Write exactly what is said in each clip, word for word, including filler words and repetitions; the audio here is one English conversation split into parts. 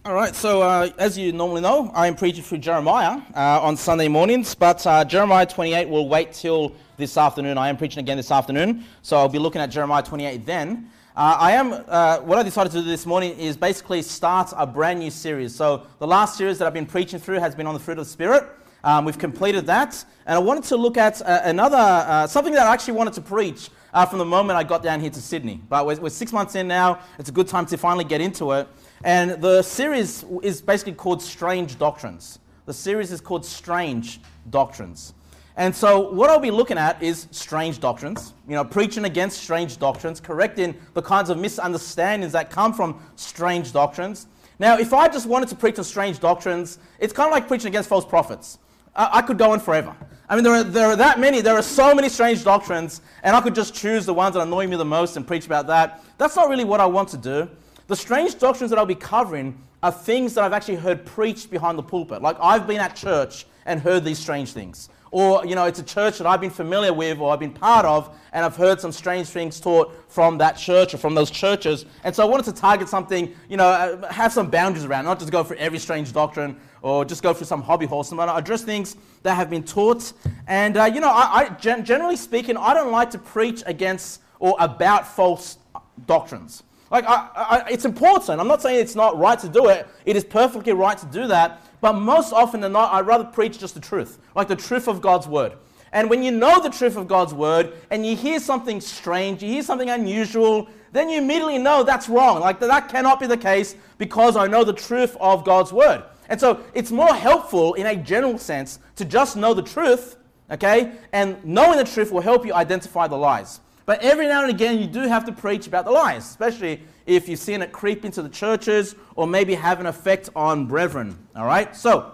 All right, so uh, as you normally know, I am preaching through Jeremiah uh, on Sunday mornings, but uh, Jeremiah twenty-eight will wait till this afternoon. I am preaching again this afternoon, so I'll be looking at Jeremiah twenty-eight then. Uh, I am, uh, what I decided to do this morning is basically start a brand new series. So the last series that I've been preaching through has been on the fruit of the Spirit. Um, we've completed that, and I wanted to look at uh, another, uh, something that I actually wanted to preach uh, from the moment I got down here to Sydney. But we're, we're six months in now, it's a good time to finally get into it. And the series is basically called Strange Doctrines. The series is called Strange Doctrines. And so what I'll be looking at is strange doctrines, you know, preaching against strange doctrines, correcting the kinds of misunderstandings that come from strange doctrines. Now, if I just wanted to preach on strange doctrines, it's kind of like preaching against false prophets. I, I could go on forever. I mean, there are, there are that many, there are so many strange doctrines, and I could just choose the ones that annoy me the most and preach about that. That's not really what I want to do. The strange doctrines that I'll be covering are things that I've actually heard preached behind the pulpit. Like, I've been at church and heard these strange things. Or, you know, it's a church that I've been familiar with or I've been part of, and I've heard some strange things taught from that church or from those churches. And so I wanted to target something, you know, have some boundaries around, not just go for every strange doctrine or just go for some hobby horse. But I address things that have been taught. And, uh, you know, I, I gen- generally speaking, I don't like to preach against or about false doctrines. Like, I, I, it's important. I'm not saying it's not right to do it. It is perfectly right to do that. But most often than not, I'd rather preach just the truth, like the truth of God's word. And when you know the truth of God's word and you hear something strange, you hear something unusual, then you immediately know that's wrong. Like, that cannot be the case because I know the truth of God's word. And so it's more helpful in a general sense to just know the truth, okay? And knowing the truth will help you identify the lies. But every now and again, you do have to preach about the lies, especially if you've seen it creep into the churches or maybe have an effect on brethren, all right? So,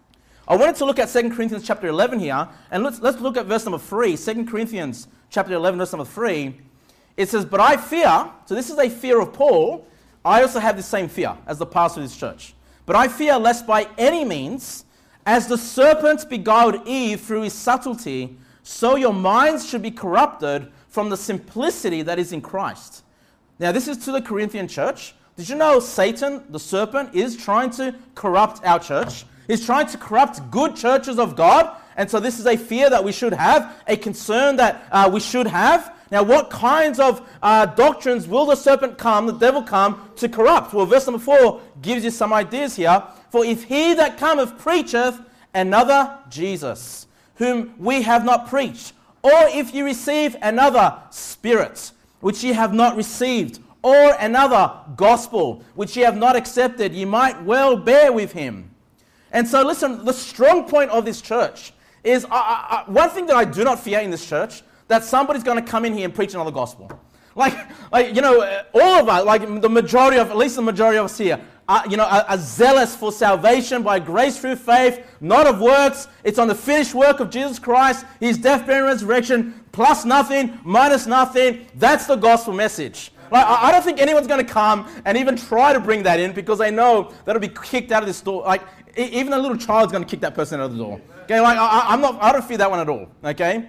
I wanted to look at Second Corinthians chapter eleven here, and let's, let's look at verse number three. Second Corinthians chapter eleven, verse number three. It says, "But I fear," so this is a fear of Paul. I also have the same fear as the pastor of this church. "But I fear lest by any means, as the serpent beguiled Eve through his subtlety, so your minds should be corrupted from the simplicity that is in Christ." Now, this is to the Corinthian church. Did you know Satan, the serpent, is trying to corrupt our church? He's trying to corrupt good churches of God. And so this is a fear that we should have, a concern that uh, we should have. Now, what kinds of uh, doctrines will the serpent come, the devil come, to corrupt? Well, verse number four gives you some ideas here. "For if he that cometh preacheth another Jesus, whom we have not preached, or if you receive another spirit, which ye have not received, or another gospel, which ye have not accepted, ye might well bear with him." And so listen, the strong point of this church is, uh, uh, one thing that I do not fear in this church, that somebody's going to come in here and preach another gospel. Like, like you know, all of us, like the majority of, at least the majority of us here, Uh, you know, are, are zealous for salvation by grace through faith, not of works. It's on the finished work of Jesus Christ, his death, burial, and resurrection, plus nothing, minus nothing. That's the gospel message. Like, I, I don't think anyone's going to come and even try to bring that in because they know that'll be kicked out of this door. Like, e- even a little child's going to kick that person out of the door. Okay, like I, I'm not. I don't fear that one at all. Okay,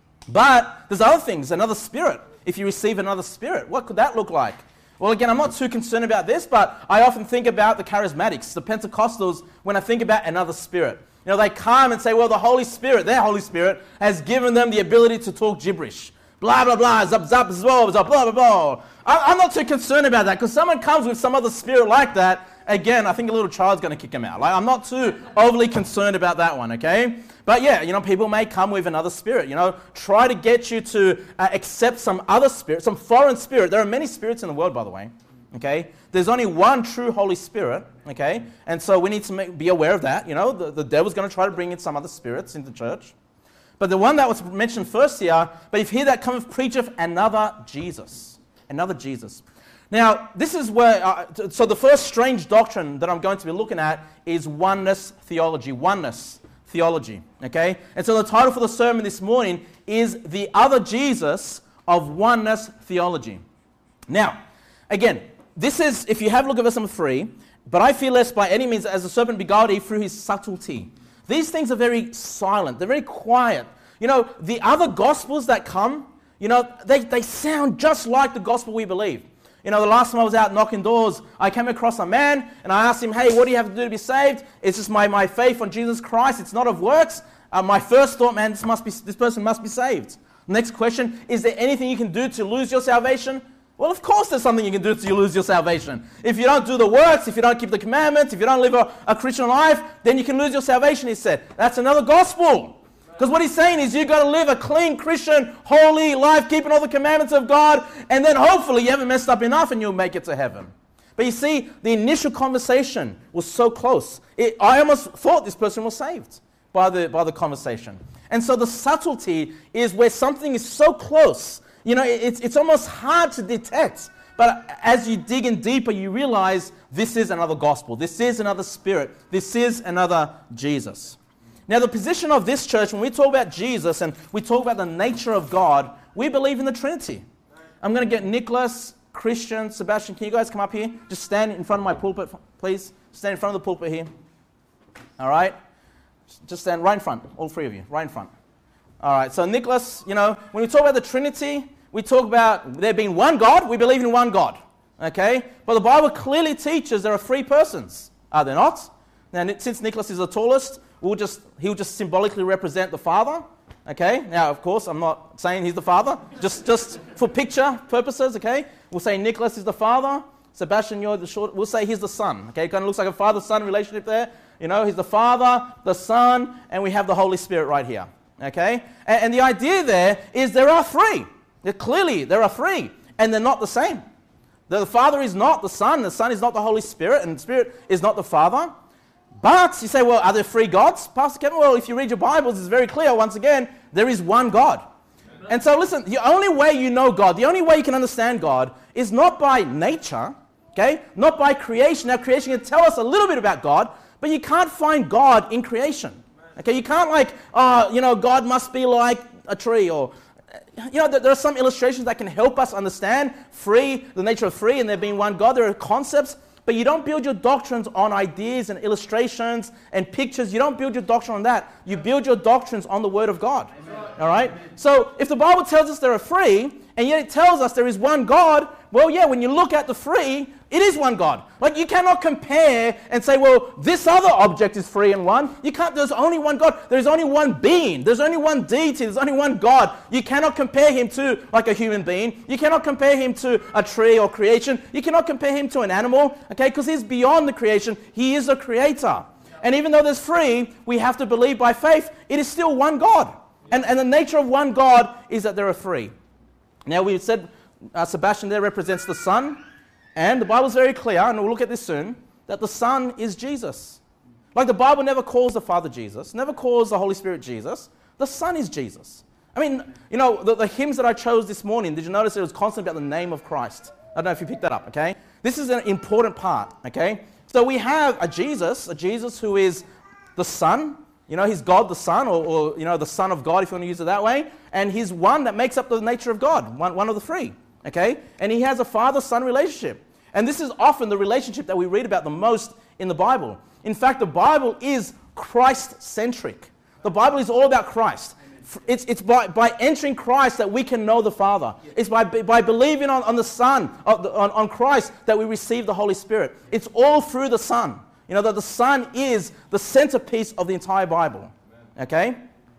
but there's other things. Another spirit. If you receive another spirit, what could that look like? Well, again, I'm not too concerned about this, but I often think about the charismatics, the Pentecostals, when I think about another spirit. You know, they come and say, well, the Holy Spirit, their Holy Spirit, has given them the ability to talk gibberish. Blah, blah, blah, zap, zap, zap, zap, blah, blah, blah. I'm not too concerned about that, because someone comes with some other spirit like that, again, I think a little child's going to kick him out. Like, I'm not too overly concerned about that one, okay? But yeah, you know, people may come with another spirit, you know, try to get you to uh, accept some other spirit, some foreign spirit. There are many spirits in the world, by the way, okay? There's only one true Holy Spirit, okay? And so we need to make, be aware of that, you know. The, the devil's going to try to bring in some other spirits into the church. But the one that was mentioned first here, "But if he that cometh preacheth another Jesus," another Jesus. Now, this is where, uh, so the first strange doctrine that I'm going to be looking at is oneness theology, oneness theology, okay? And so the title for the sermon this morning is "The Other Jesus of Oneness Theology." Now, again, this is, if you have a look at verse number three, "But I fear lest by any means as the serpent beguiled Eve through his subtlety." These things are very silent, they're very quiet. You know, the other gospels that come, you know, they, they sound just like the gospel we believe. You know, the last time I was out knocking doors, I came across a man and I asked him, hey, what do you have to do to be saved? It's just my, my faith on Jesus Christ. It's not of works. Uh, my first thought, man, this must be this person must be saved. Next question, is there anything you can do to lose your salvation? Well, of course there's something you can do to lose your salvation. If you don't do the works, if you don't keep the commandments, if you don't live a, a Christian life, then you can lose your salvation, he said. That's another gospel. Because what he's saying is you've got to live a clean Christian, holy life, keeping all the commandments of God, and then hopefully you haven't messed up enough and you'll make it to heaven. But you see, the initial conversation was so close. It, I almost thought this person was saved by the, by the conversation. And so the subtlety is where something is so close, you know, it's, it's almost hard to detect. But as you dig in deeper, you realize this is another gospel. This is another spirit. This is another Jesus. Now, the position of this church, when we talk about Jesus and we talk about the nature of God, we believe in the Trinity. I'm going to get Nicholas, Christian, Sebastian, can you guys come up here? Just stand in front of my pulpit, please. Stand in front of the pulpit here. All right? Just stand right in front, all three of you, right in front. All right, so Nicholas, you know, when we talk about the Trinity, we talk about there being one God. We believe in one God, okay? But the Bible clearly teaches there are three persons, are there not? Now, since Nicholas is the tallest, we'll just he'll just symbolically represent the Father, okay? Now, of course, I'm not saying he's the Father, just, just for picture purposes, okay? We'll say Nicholas is the Father, Sebastian, you're the short, we'll say he's the Son, okay? It kind of looks like a father-son relationship there. You know, he's the Father, the Son, and we have the Holy Spirit right here, okay? And, and the idea there is there are three. They're clearly, there are three, and they're not the same. The Father is not the Son, the Son is not the Holy Spirit, and the Spirit is not the Father. But you say, well, are there three gods, Pastor Kevin? Well, if you read your Bibles, it's very clear, once again, there is one God. And so listen, the only way you know God, the only way you can understand God is not by nature, okay? Not by creation. Now, creation can tell us a little bit about God, but you can't find God in creation. Okay, you can't like, uh, you know, God must be like a tree, or, you know, there are some illustrations that can help us understand free, the nature of free, and there being one God. There are concepts, but you don't build your doctrines on ideas and illustrations and pictures. You don't build your doctrine on that. You build your doctrines on the Word of God. Amen. All right? So if the Bible tells us there are three, and yet it tells us there is one God, well, yeah, when you look at the three, it is one God. Like, you cannot compare and say, well, this other object is three and one. You can't. There's only one God. There's only one being. There's only one deity. There's only one God. You cannot compare him to like a human being. You cannot compare him to a tree or creation. You cannot compare him to an animal, okay, because he's beyond the creation. He is a creator. And even though there's three, we have to believe by faith, it is still one God. And, and the nature of one God is that there are three. Now, we said uh, Sebastian there represents the Son. And the Bible's very clear, and we'll look at this soon, that the Son is Jesus. Like, the Bible never calls the Father Jesus, never calls the Holy Spirit Jesus. The Son is Jesus. I mean, you know, the, the hymns that I chose this morning, did you notice it was constantly about the name of Christ? I don't know if you picked that up, okay? This is an important part, okay? So we have a Jesus, a Jesus who is the Son. You know, he's God the Son, or, or, you know, the Son of God, if you want to use it that way. And he's one that makes up the nature of God, one, one of the three. Okay? And he has a father-son relationship. And this is often the relationship that we read about the most in the Bible. In fact, the Bible is Christ-centric. The Bible is all about Christ. It's, it's by, by entering Christ that we can know the Father. It's by, by believing on, on the Son, on, on Christ, that we receive the Holy Spirit. It's all through the Son. You know, that the Son is the centerpiece of the entire Bible. Okay?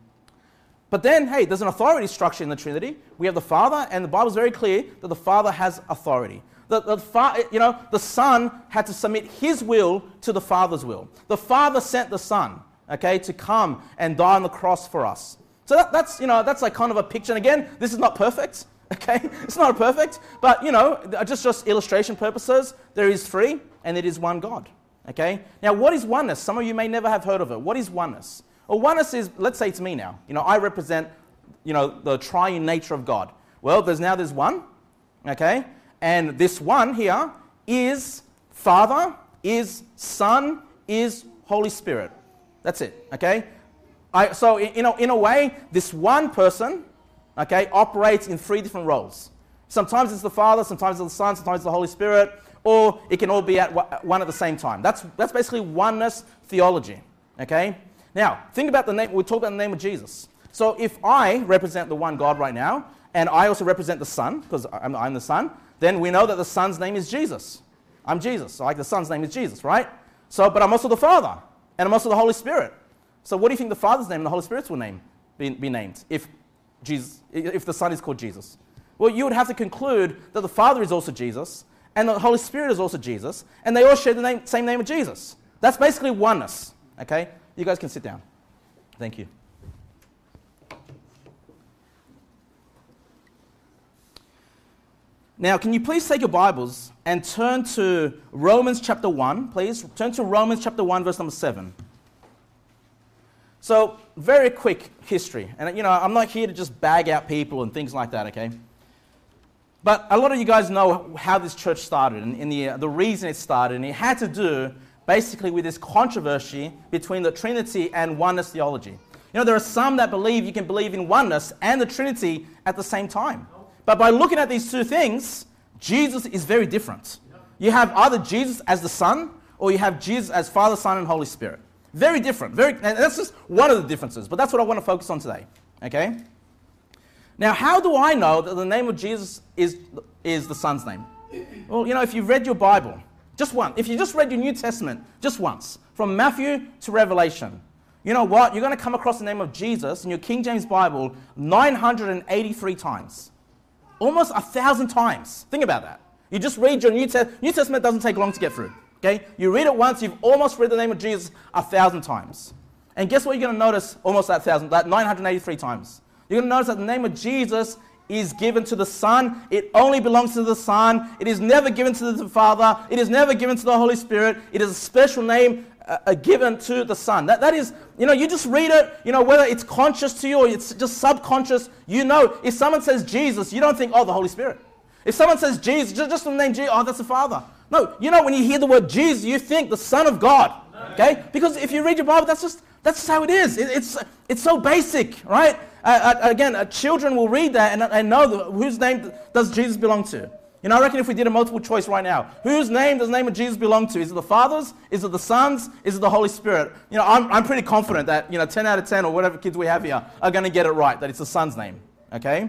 But then, hey, there's an authority structure in the Trinity. We have the Father, and the Bible's very clear that the Father has authority. The, the, fa- you know, the Son had to submit his will to the Father's will. The Father sent the Son, okay, to come and die on the cross for us. So that, that's, you know, that's like kind of a picture. And again, this is not perfect, okay? It's not perfect, but, you know, just, just illustration purposes, there is three, and it is one God, okay? Now, what is oneness? Some of you may never have heard of it. What is oneness? Well, oneness is, let's say it's me now. You know, I represent, you know, the triune nature of God. Well, there's now there's one, okay? And this one here is Father, is Son, is Holy Spirit. That's it, okay? I, so, in, in, a, in a way, this one person, okay, operates in three different roles. Sometimes it's the Father, sometimes it's the Son, sometimes it's the Holy Spirit, or it can all be at one at the same time. That's, that's basically oneness theology, okay? Now, think about the name, we talk about the name of Jesus. So if I represent the one God right now, and I also represent the Son, because I'm, I'm the Son, then we know that the Son's name is Jesus. I'm Jesus. So like the Son's name is Jesus, right? So, but I'm also the Father, and I'm also the Holy Spirit. So what do you think the Father's name and the Holy Spirit's will name be, be named if Jesus, if the Son is called Jesus? Well, you would have to conclude that the Father is also Jesus, and the Holy Spirit is also Jesus, and they all share the name, same name of Jesus. That's basically oneness. Okay? You guys can sit down. Thank you. Now, can you please take your Bibles and turn to Romans chapter one, please? Turn to Romans chapter one, verse number seven. So, very quick history. And, you know, I'm not here to just bag out people and things like that, okay? But a lot of you guys know how this church started and, and the, uh, the reason it started. And it had to do, basically, with this controversy between the Trinity and oneness theology. You know, there are some that believe you can believe in oneness and the Trinity at the same time. But by looking at these two things, Jesus is very different. You have either Jesus as the Son, or you have Jesus as Father, Son, and Holy Spirit. Very different. Very, and that's just one of the differences, but that's what I want to focus on today. Okay? Now, how do I know that the name of Jesus is, is the Son's name? Well, you know, if you've read your Bible, just once, if you just read your New Testament, just once, from Matthew to Revelation, you know what? You're going to come across the name of Jesus in your King James Bible nine hundred eighty-three times. Almost a thousand times. Think about that. You just read your New Testament. New Testament doesn't take long to get through. Okay? You read it once, you've almost read the name of Jesus a thousand times. And guess what you're going to notice almost that thousand, that nine hundred eighty-three times? You're going to notice that the name of Jesus is given to the Son. It only belongs to the Son. It is never given to the Father. It is never given to the Holy Spirit. It is a special name uh, given to the Son. That, that is, you know, you just read it, you know, whether it's conscious to you or it's just subconscious, you know, if someone says Jesus, you don't think, oh, the Holy Spirit. If someone says Jesus, just, just the name Jesus, oh, that's the Father. No, you know, when you hear the word Jesus, you think the Son of God, okay? Because if you read your Bible, that's just, that's just how it is. It, it's, it's so basic, right? Uh, uh, again, uh, children will read that and, and know the, whose name does Jesus belong to. You know, I reckon if we did a multiple choice right now, whose name does the name of Jesus belong to? Is it the Father's? Is it the Son's? Is it the Holy Spirit? You know, I'm, I'm pretty confident that, you know, ten out of ten or whatever kids we have here are going to get it right, that it's the Son's name, okay?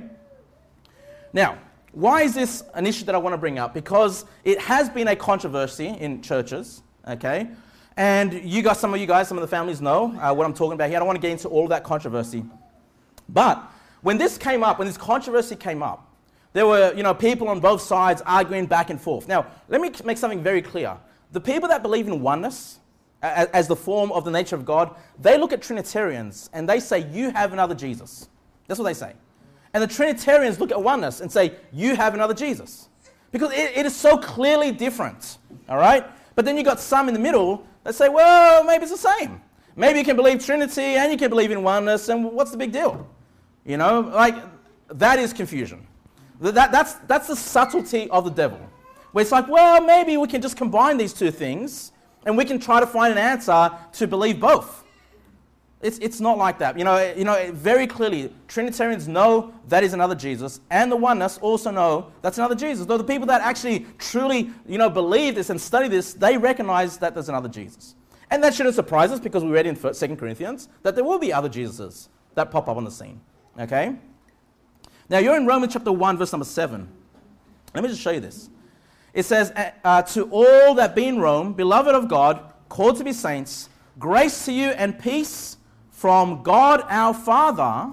Now, why is this an issue that I want to bring up? Because it has been a controversy in churches, okay? And you guys, some of you guys, some of the families know uh, what I'm talking about here. I don't want to get into all of that controversy. But when this came up, when this controversy came up, there were, you know, people on both sides arguing back and forth. Now, let me make something very clear. The people that believe in oneness as, as the form of the nature of God, they look at Trinitarians and they say, you have another Jesus. That's what they say. And the Trinitarians look at oneness and say, you have another Jesus. Because it, it is so clearly different, all right? But then you got some in the middle that say, well, maybe it's the same. Maybe you can believe Trinity and you can believe in oneness, and what's the big deal? You know, like, that is confusion. That, that's, that's the subtlety of the devil. Where it's like, well, maybe we can just combine these two things and we can try to find an answer to believe both. It's, it's not like that. You know, you know, very clearly, Trinitarians know that is another Jesus, and the oneness also know that's another Jesus. Though the people that actually truly, you know, believe this and study this, they recognize that there's another Jesus. And that shouldn't surprise us because we read in Second Corinthians that there will be other Jesuses that pop up on the scene. Okay? Now, you're in Romans chapter one, verse number seven. Let me just show you this. It says, uh, to all that be in Rome, beloved of God, called to be saints, grace to you and peace from God our Father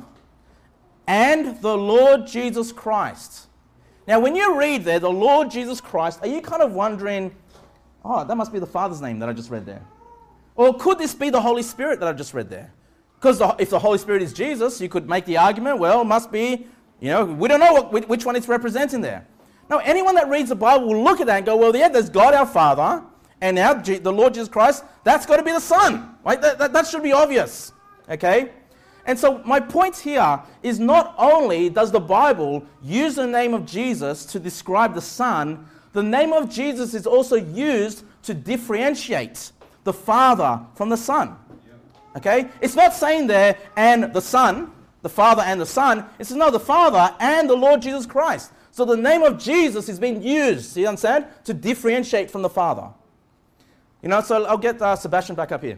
and the Lord Jesus Christ. Now, when you read there, the Lord Jesus Christ, are you kind of wondering, oh, that must be the Father's name that I just read there? Or could this be the Holy Spirit that I just read there? Because the, if the Holy Spirit is Jesus, you could make the argument, well, it must be, you know, we don't know what, which one it's representing there. Now, anyone that reads the Bible will look at that and go, well, yeah, there's God our Father, and now G- the Lord Jesus Christ, that's got to be the Son. Right? That, that, that should be obvious. Okay? And so my point here is not only does the Bible use the name of Jesus to describe the Son, the name of Jesus is also used to differentiate the Father from the Son. Okay? It's not saying there, and the Son, the Father and the Son. It says, no, the Father and the Lord Jesus Christ. So the name of Jesus is being used, you understand, to differentiate from the Father. You know, so I'll get uh, Sebastian back up here.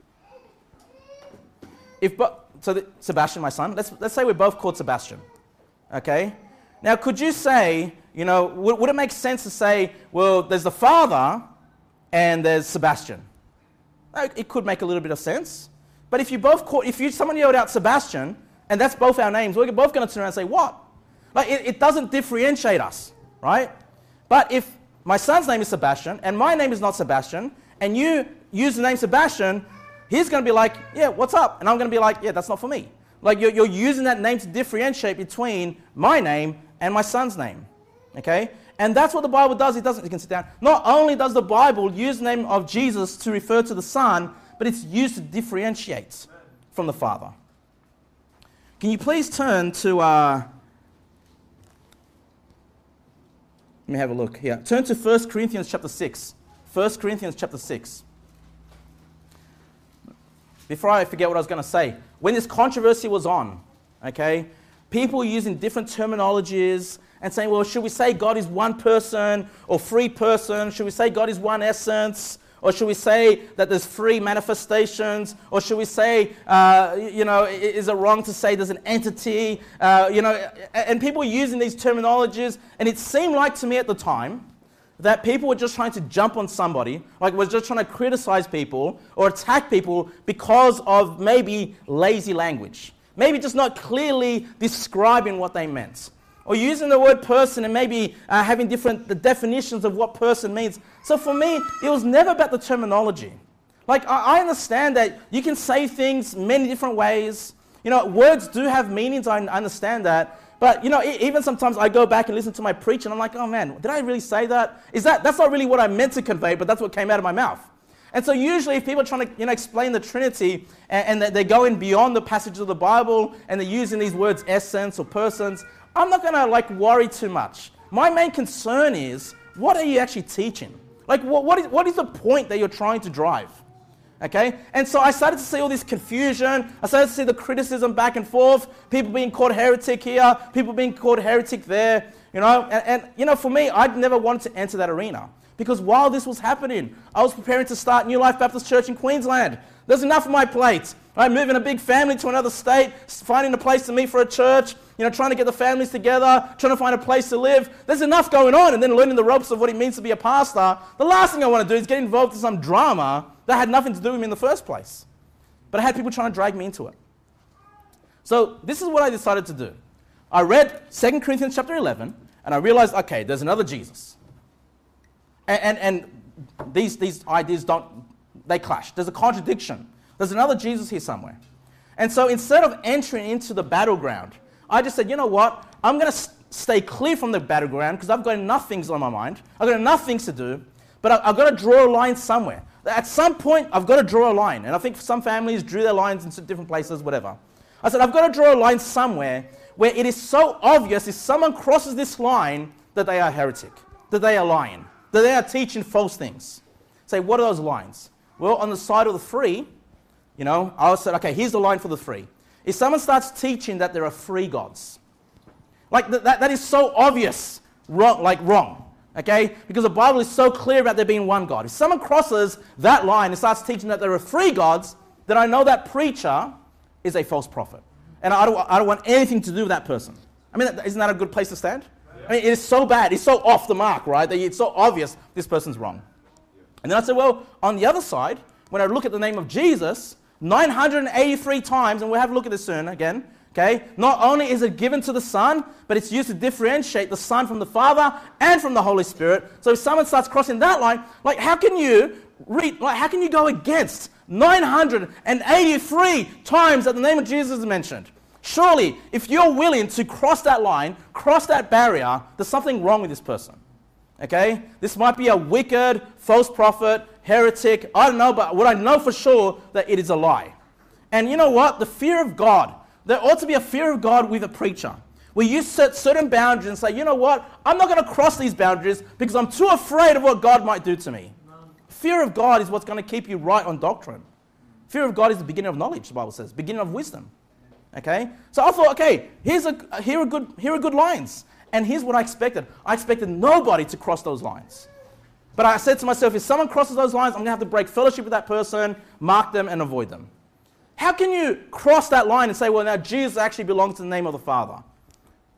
If bo- so the, Sebastian, my son, let's, let's say we're both called Sebastian. Okay? Now, could you say, You know, would, would it make sense to say, well, there's the Father and there's Sebastian? It could make a little bit of sense. But if you both call, if you someone yelled out Sebastian, and that's both our names, we're both going to turn around and say, what? Like, it, it doesn't differentiate us, right? But if my son's name is Sebastian, and my name is not Sebastian, and you use the name Sebastian, he's going to be like, yeah, what's up? And I'm going to be like, yeah, that's not for me. Like, you're, you're using that name to differentiate between my name and my son's name, okay? And that's what the Bible does. It doesn't, you can sit down. Not only does the Bible use the name of Jesus to refer to the Son, but it's used to differentiate from the Father. Can you please turn to, uh, let me have a look here. Turn to First Corinthians chapter six. First Corinthians chapter six. Before I forget what I was going to say, when this controversy was on, okay, people using different terminologies and saying, well, should we say God is one person or three person? Should we say God is one essence? Or should we say that there's three manifestations? Or should we say, uh, you know, is it wrong to say there's an entity? Uh, you know, and people were using these terminologies, and it seemed like to me at the time that people were just trying to jump on somebody, like was just trying to criticize people or attack people because of maybe lazy language. Maybe just not clearly describing what they meant. Or using the word person and maybe uh, having different the definitions of what person means. So for me, it was never about the terminology. Like, I, I understand that you can say things many different ways. You know, words do have meanings, I understand that. But, you know, e- even sometimes I go back and listen to my preach and I'm like, oh man, did I really say that? Is that, that's not really what I meant to convey, but that's what came out of my mouth. And so usually if people are trying to, you know, explain the Trinity and, and they're going beyond the passages of the Bible and they're using these words essence or persons, I'm not going to like worry too much. My main concern is, what are you actually teaching? Like, what, what, is, what is the point that you're trying to drive? Okay? And so I started to see all this confusion. I started to see the criticism back and forth. People being called heretic here. People being called heretic there. You know? And, and you know, for me, I'd never wanted to enter that arena. Because while this was happening, I was preparing to start New Life Baptist Church in Queensland. There's enough on my plate. Right? Moving a big family to another state, finding a place to meet for a church, you know, trying to get the families together, trying to find a place to live. There's enough going on, and then learning the ropes of what it means to be a pastor. The last thing I want to do is get involved in some drama that had nothing to do with me in the first place. But I had people trying to drag me into it. So this is what I decided to do. I read Second Corinthians chapter eleven, and I realized, okay, there's another Jesus. And, and, and these, these ideas don't, they clash. There's a contradiction. There's another Jesus here somewhere. And so instead of entering into the battleground, I just said, you know what? I'm going to s- stay clear from the battleground because I've got enough things on my mind. I've got enough things to do. But I, I've got to draw a line somewhere. At some point, I've got to draw a line. And I think some families drew their lines in different places, whatever. I said, I've got to draw a line somewhere where it is so obvious if someone crosses this line that they are heretic, that they are lying, that they are teaching false things. Say, what are those lines? Well, on the side of the free, you know, I said, okay, here's the line for the free. If someone starts teaching that there are three gods, like th- that, that is so obvious, wrong, like wrong, okay? Because the Bible is so clear about there being one God. If someone crosses that line and starts teaching that there are three gods, then I know that preacher is a false prophet. And I don't, I don't want anything to do with that person. I mean, isn't that a good place to stand? I mean, it is so bad, it's so off the mark, right? That it's so obvious this person's wrong. And then I said, well, on the other side, when I look at the name of Jesus, nine hundred eighty-three times, and we'll have a look at this soon again, okay? Not only is it given to the Son, but it's used to differentiate the Son from the Father and from the Holy Spirit. So if someone starts crossing that line, like how can you read, like how can you go against nine hundred eighty-three times that the name of Jesus is mentioned? Surely, if you're willing to cross that line, cross that barrier, there's something wrong with this person. Okay? This might be a wicked, false prophet, heretic, I don't know, but what I know for sure that it is a lie. And you know what? The fear of God. There ought to be a fear of God with a preacher. Where you set certain boundaries and say, you know what? I'm not going to cross these boundaries because I'm too afraid of what God might do to me. No. Fear of God is what's going to keep you right on doctrine. Fear of God is the beginning of knowledge, the Bible says, beginning of wisdom. Okay? So I thought, okay, here's a, here are good, here are good lines. And here's what I expected. I expected nobody to cross those lines. But I said to myself, if someone crosses those lines, I'm going to have to break fellowship with that person, mark them, and avoid them. How can you cross that line and say, well, now Jesus actually belongs to the name of the Father?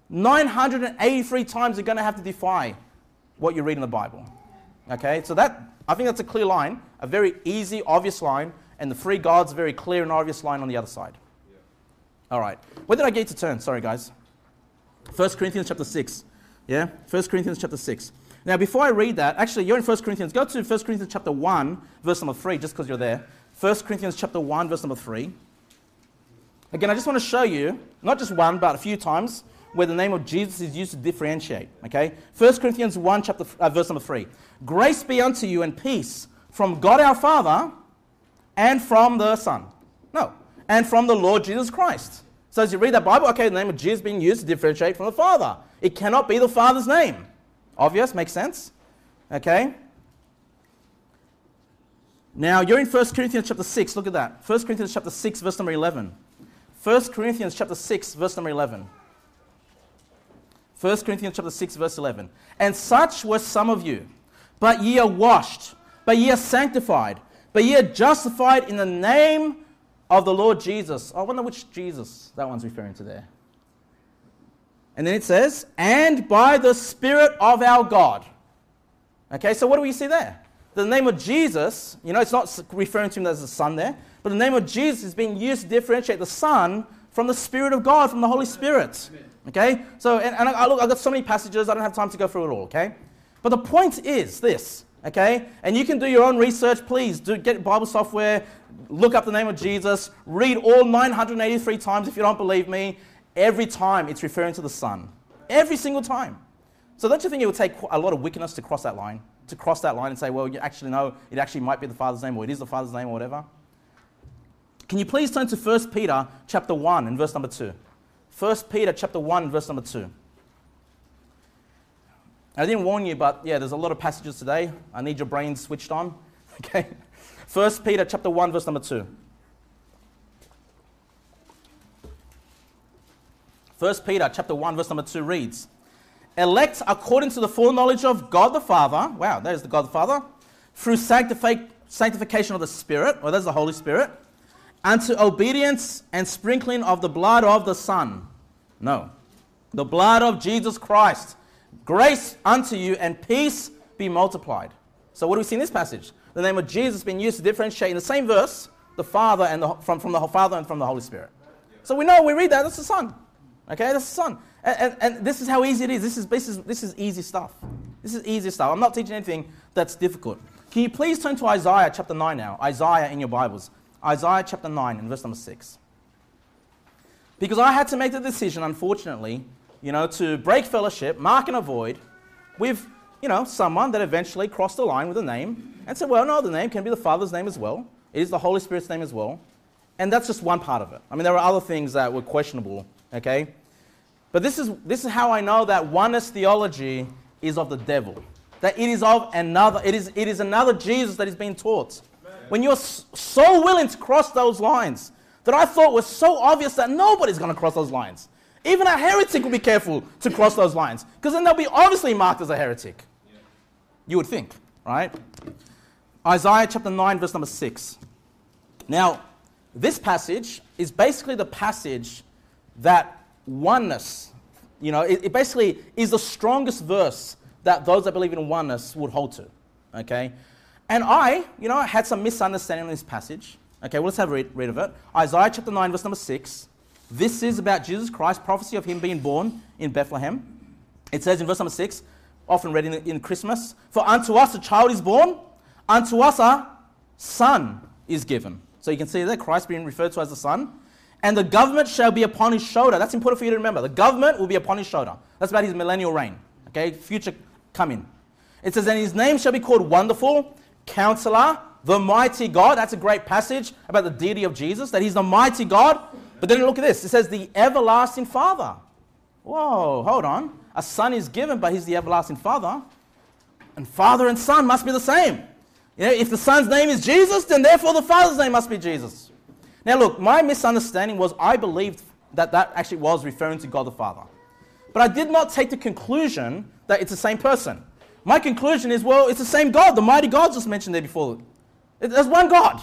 nine hundred eighty-three times you're going to have to defy what you read in the Bible. Okay, so that, I think that's a clear line, a very easy, obvious line, and the three gods, a very clear and obvious line on the other side. Yeah. All right, where did I get to turn? Sorry, guys. First Corinthians chapter six. Yeah, First Corinthians chapter six. Now, before I read that, actually, you're in First Corinthians. Go to First Corinthians chapter one, verse number three, just because you're there. First Corinthians chapter one, verse number three. Again, I just want to show you, not just one, but a few times, where the name of Jesus is used to differentiate. Okay? First Corinthians one, chapter, uh, verse number three. Grace be unto you and peace from God our Father and from the Son. No. And from the Lord Jesus Christ. So as you read that Bible, okay, the name of Jesus being used to differentiate from the Father. It cannot be the Father's name. Obvious, makes sense. Okay? Now, you're in First Corinthians chapter six. Look at that. First Corinthians chapter six, verse number eleven. First Corinthians chapter six, verse number eleven. First Corinthians chapter six, verse eleven. And such were some of you, but ye are washed, but ye are sanctified, but ye are justified in the name of the Lord Jesus. I wonder which Jesus that one's referring to there. And then it says, and by the Spirit of our God. Okay, so what do we see there? The name of Jesus, you know, it's not referring to him as the Son there, but the name of Jesus is being used to differentiate the Son from the Spirit of God, from the Holy Spirit. Okay, so, and, and I, look, I've got so many passages, I don't have time to go through it all, okay? But the point is this, okay? And you can do your own research, please. Do get Bible software, look up the name of Jesus, read all nine hundred eighty-three times if you don't believe me. Every time it's referring to the Son. Every single time. So don't you think it would take a lot of wickedness to cross that line? To cross that line and say, well, you actually know, it actually might be the Father's name, or it is the Father's name, or whatever. Can you please turn to First Peter chapter one and verse number two? First Peter chapter one, verse number two. I didn't warn you, but yeah, there's a lot of passages today. I need your brain switched on. Okay? First Peter chapter one, verse number two. First Peter chapter one, verse number two reads, elect according to the foreknowledge of God the Father, wow, there's the God the Father, through sanctifi- sanctification of the Spirit, or there's the Holy Spirit, unto obedience and sprinkling of the blood of the Son. No. The blood of Jesus Christ. Grace unto you and peace be multiplied. So what do we see in this passage? The name of Jesus being used to differentiate in the same verse the Father and the, from, from the Father and from the Holy Spirit. So we know, we read that, that's the Son. Okay, that's the Son. And, and, and this is how easy it is. This is, this is. this is easy stuff. This is easy stuff. I'm not teaching anything that's difficult. Can you please turn to Isaiah chapter nine now? Isaiah in your Bibles. Isaiah chapter nine and verse number six. Because I had to make the decision, unfortunately, you know, to break fellowship, mark and avoid, with, you know, someone that eventually crossed the line with a name and said, well, no, the name can be the Father's name as well. It is the Holy Spirit's name as well. And that's just one part of it. I mean, there are other things that were questionable, okay? But this is, this is how I know that oneness theology is of the devil. That it is of another, it is, it is another Jesus that is being taught. When you're so willing to cross those lines that I thought was so obvious that nobody's going to cross those lines. Even a heretic will be careful to cross those lines, because then they'll be obviously marked as a heretic. Yeah. You would think, right? Isaiah chapter nine, verse number six. Now, this passage is basically the passage that oneness, you know, it, it basically is the strongest verse that those that believe in oneness would hold to, okay? And I, you know, had some misunderstanding of this passage. Okay, well, let's have a read, read of it. Isaiah chapter nine, verse number six. This is about Jesus Christ, prophecy of him being born in Bethlehem. It says in verse number six, often read in, in Christmas, for unto us a child is born, unto us a son is given. So you can see there, Christ being referred to as the Son. And the government shall be upon his shoulder. That's important for you to remember. The government will be upon his shoulder. That's about his millennial reign. Okay, future coming. It says, and his name shall be called Wonderful, Counselor, the Mighty God. That's a great passage about the deity of Jesus, that he's the mighty God. But then look at this. It says the everlasting Father. Whoa, hold on. A son is given, but he's the everlasting Father. And Father and Son must be the same. You know, if the Son's name is Jesus, then therefore the Father's name must be Jesus. Now look, my misunderstanding was I believed that that actually was referring to God the Father. But I did not take the conclusion that it's the same person. My conclusion is, well, it's the same God. The mighty God just mentioned there before. There's one God,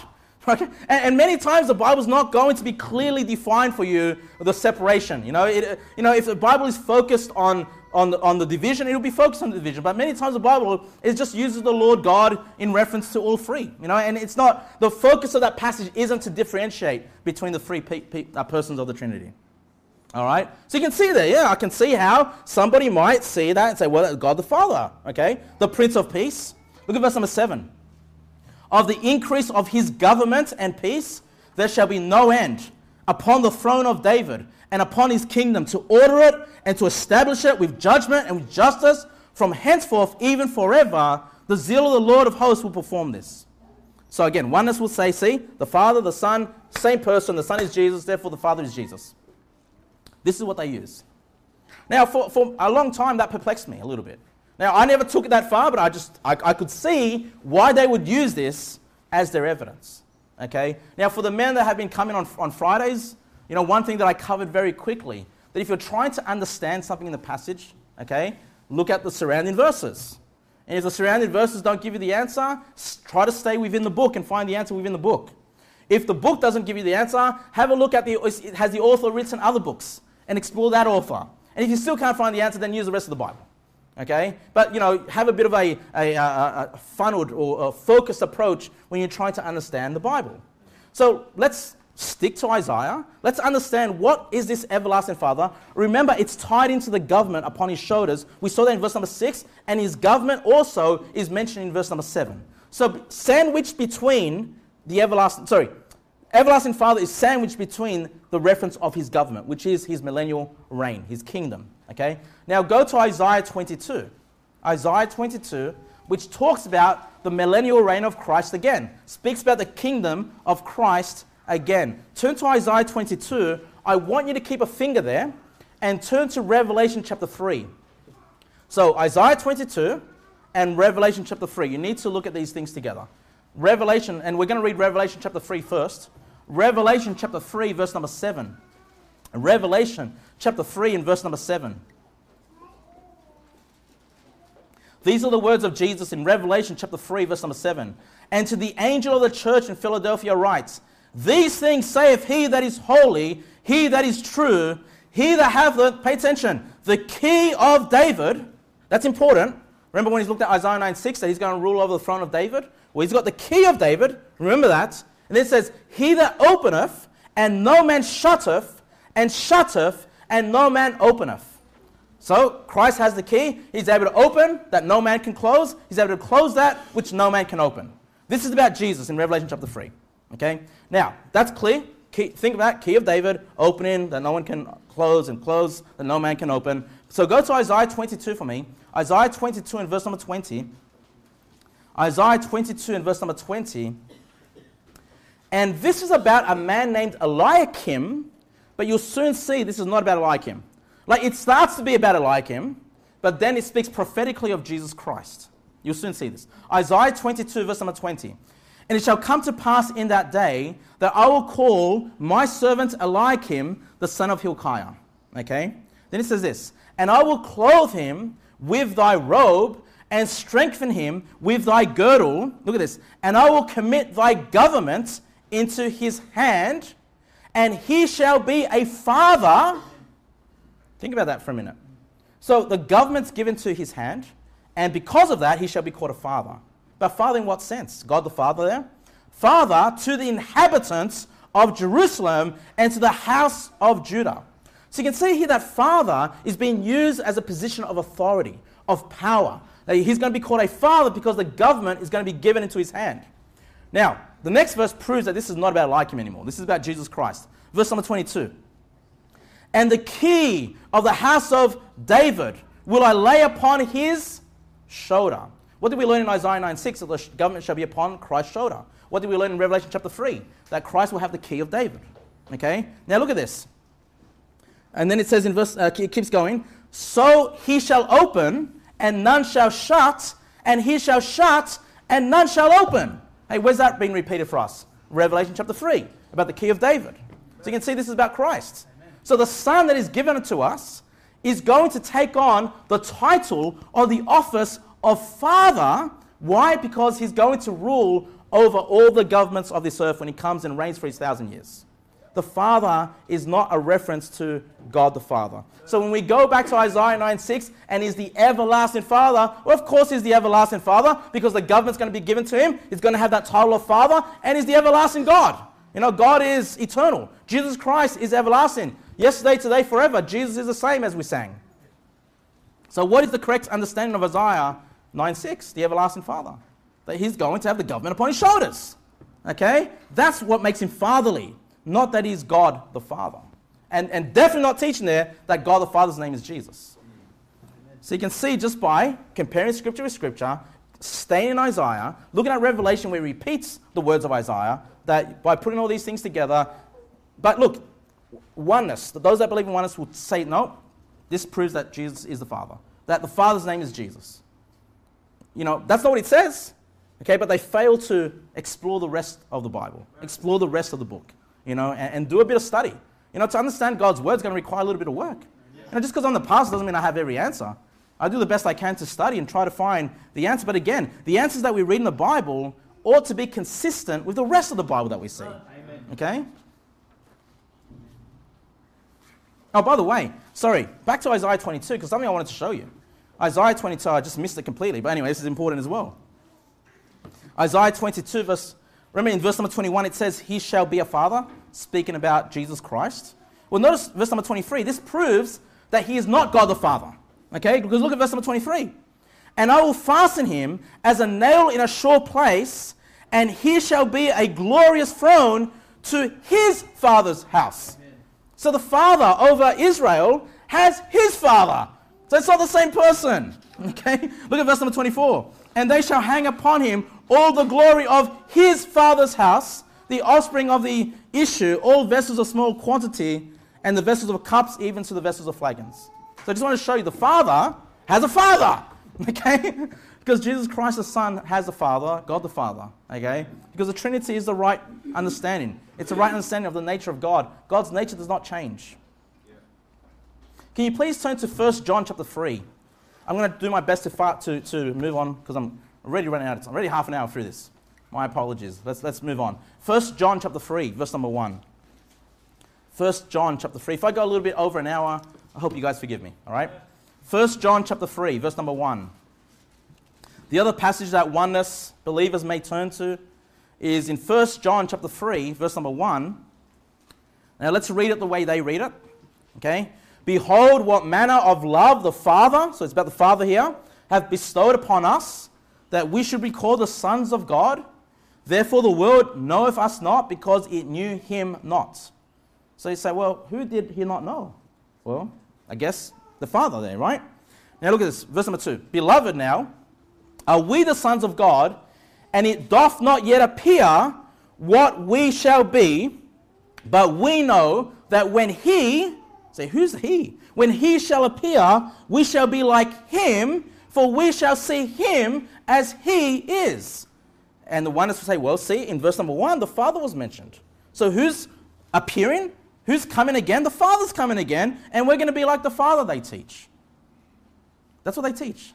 Okay? And, and many times the Bible's not going to be clearly defined for you, the separation. You know, it, you know, if the Bible is focused on, on, the, on the division, it'll be focused on the division. But many times the Bible is just uses the Lord God in reference to all three. You know, and it's not, the focus of that passage isn't to differentiate between the three pe- pe- uh, persons of the Trinity. All right? So you can see there, yeah, I can see how somebody might see that and say, well, that's God the Father, okay? The Prince of Peace. Look at verse number seven. Of the increase of his government and peace, there shall be no end upon the throne of David and upon his kingdom, to order it and to establish it with judgment and with justice from henceforth, even forever. The zeal of the Lord of hosts will perform this. So again, oneness will say, see, the Father, the Son, same person, the Son is Jesus, therefore the Father is Jesus. This is what they use. Now, for, for a long time, that perplexed me a little bit. Now, I never took it that far, but I just, I, I could see why they would use this as their evidence, okay? Now, for the men that have been coming on, on Fridays, you know, one thing that I covered very quickly, that if you're trying to understand something in the passage, okay, look at the surrounding verses. And if the surrounding verses don't give you the answer, try to stay within the book and find the answer within the book. If the book doesn't give you the answer, have a look at the, has the author written other books and explore that author. And if you still can't find the answer, then use the rest of the Bible. Okay? But, you know, have a bit of a, a, a, a funneled or a focused approach when you're trying to understand the Bible. So let's stick to Isaiah. Let's understand what is this everlasting Father. Remember, it's tied into the government upon his shoulders. We saw that in verse number six, and his government also is mentioned in verse number seven. So sandwiched between the everlasting, sorry, everlasting Father is sandwiched between the reference of his government, which is his millennial reign, his kingdom. Okay? Now go to Isaiah twenty-two. Isaiah twenty-two, which talks about the millennial reign of Christ again. Speaks about the kingdom of Christ again. Turn to Isaiah twenty-two. I want you to keep a finger there and turn to Revelation chapter three. So Isaiah twenty-two and Revelation chapter three. You need to look at these things together. Revelation, and we're going to read Revelation chapter three first. Revelation chapter three, verse number seven. Revelation chapter three and verse number seven. These are the words of Jesus in Revelation chapter three, verse number seven. And to the angel of the church in Philadelphia writes, these things saith he that is holy, he that is true, he that hath the, pay attention, the key of David. That's important. Remember when he's looked at Isaiah nine six, that he's going to rule over the throne of David? Well, he's got the key of David. Remember that. And then it says, he that openeth, and no man shutteth, and shutteth, and no man openeth. So, Christ has the key. He's able to open that no man can close. He's able to close that which no man can open. This is about Jesus in Revelation chapter three. Okay? Now, that's clear. Key, think of that. Key of David, opening that no one can close, and close that no man can open. So go to Isaiah twenty-two for me. Isaiah twenty-two and verse number twenty. Isaiah twenty-two and verse number twenty. And this is about a man named Eliakim, but you'll soon see this is not about Eliakim. Like, it starts to be about Eliakim, but then it speaks prophetically of Jesus Christ. You'll soon see this. Isaiah twenty-two, verse number twenty. And it shall come to pass in that day that I will call my servant Eliakim, the son of Hilkiah. Okay? Then it says this, and I will clothe him with thy robe, and strengthen him with thy girdle. Look at this. And I will commit thy government into his hand, and he shall be a father. Think about that for a minute. So the government's given to his hand, and because of that, he shall be called a father. But father in what sense? God the Father there? Father to the inhabitants of Jerusalem and to the house of Judah. So you can see here that father is being used as a position of authority, of power. That he's going to be called a father because the government is going to be given into his hand. Now, the next verse proves that this is not about Eliakim anymore. This is about Jesus Christ. Verse number twenty-two. And the key of the house of David will I lay upon his shoulder. What did we learn in Isaiah nine six? That the government shall be upon Christ's shoulder. What did we learn in Revelation chapter three? That Christ will have the key of David. Okay? Now look at this. And then it says in verse, uh, it keeps going. So he shall open, and none shall shut, and he shall shut, and none shall open. Hey, where's that being repeated for us? Revelation chapter three, about the key of David. So you can see this is about Christ. So the Son that is given to us is going to take on the title or the office of Father Why? Because he's going to rule over all the governments of this earth when he comes and reigns for his thousand years. The Father is not a reference to God the Father. So when we go back to Isaiah nine six, and he's the everlasting Father, well, of course he's the everlasting Father, because the government's going to be given to him. He's going to have that title of Father, and he's the everlasting God. You know, God is eternal. Jesus Christ is everlasting. Yesterday, today, forever. Jesus is the same, as we sang. So what is the correct understanding of Isaiah nine six, the everlasting Father? That he's going to have the government upon his shoulders. Okay? That's what makes him fatherly. Not that he's God the Father. And, and definitely not teaching there that God the Father's name is Jesus. So you can see just by comparing Scripture with Scripture, staying in Isaiah, looking at Revelation where he repeats the words of Isaiah, that by putting all these things together, but look, oneness, those that believe in oneness will say, no, this proves that Jesus is the Father. That the Father's name is Jesus. You know, that's not what it says. Okay, but they fail to explore the rest of the Bible, explore the rest of the book. You know, and, and do a bit of study. You know, to understand God's word is going to require a little bit of work. You know, just because I'm the pastor doesn't mean I have every answer. I do the best I can to study and try to find the answer. But again, the answers that we read in the Bible ought to be consistent with the rest of the Bible that we see. Amen. Okay? Oh, by the way, sorry, back to Isaiah twenty-two, because something I wanted to show you. Isaiah twenty-two, I just missed it completely. But anyway, this is important as well. Isaiah twenty-two, verse... Remember in verse number twenty-one, it says, he shall be a father, speaking about Jesus Christ. Well, notice verse number twenty-three. This proves that he is not God the Father. Okay, because look at verse number twenty-three. And I will fasten him as a nail in a sure place, and he shall be a glorious throne to his father's house. Amen. So the father over Israel has his father. So it's not the same person. Okay, look at verse number twenty-four. And they shall hang upon him all the glory of his father's house, the offspring of the issue, all vessels of small quantity, and the vessels of cups, even to the vessels of flagons. So I just want to show you the Father has a Father, okay? Because Jesus Christ the Son has a Father, God the Father, okay? Because the Trinity is the right understanding. It's the right understanding of the nature of God. God's nature does not change. Can you please turn to First John chapter three? I'm going to do my best to, far, to, to move on, because I'm already running out of time. I'm already half an hour through this. My apologies. Let's, let's move on. First John chapter three, verse number one. First John chapter three. If I go a little bit over an hour, I hope you guys forgive me, all right? First John chapter three, verse number one. The other passage that oneness believers may turn to is in First John chapter three, verse number one. Now let's read it the way they read it, okay? Behold what manner of love the Father, so it's about the Father here, hath bestowed upon us, that we should be called the sons of God. Therefore the world knoweth us not, because it knew him not. So you say, well, who did he not know? Well, I guess the Father there, right? Now look at this, verse number two. Beloved now, are we the sons of God, and it doth not yet appear what we shall be, but we know that when he, say, who's he? When he shall appear, we shall be like him, for we shall see him as he is. And the oneness will say, well, see, in verse number one, the Father was mentioned. So who's appearing? Who's coming again? The Father's coming again, and we're going to be like the Father, they teach. That's what they teach.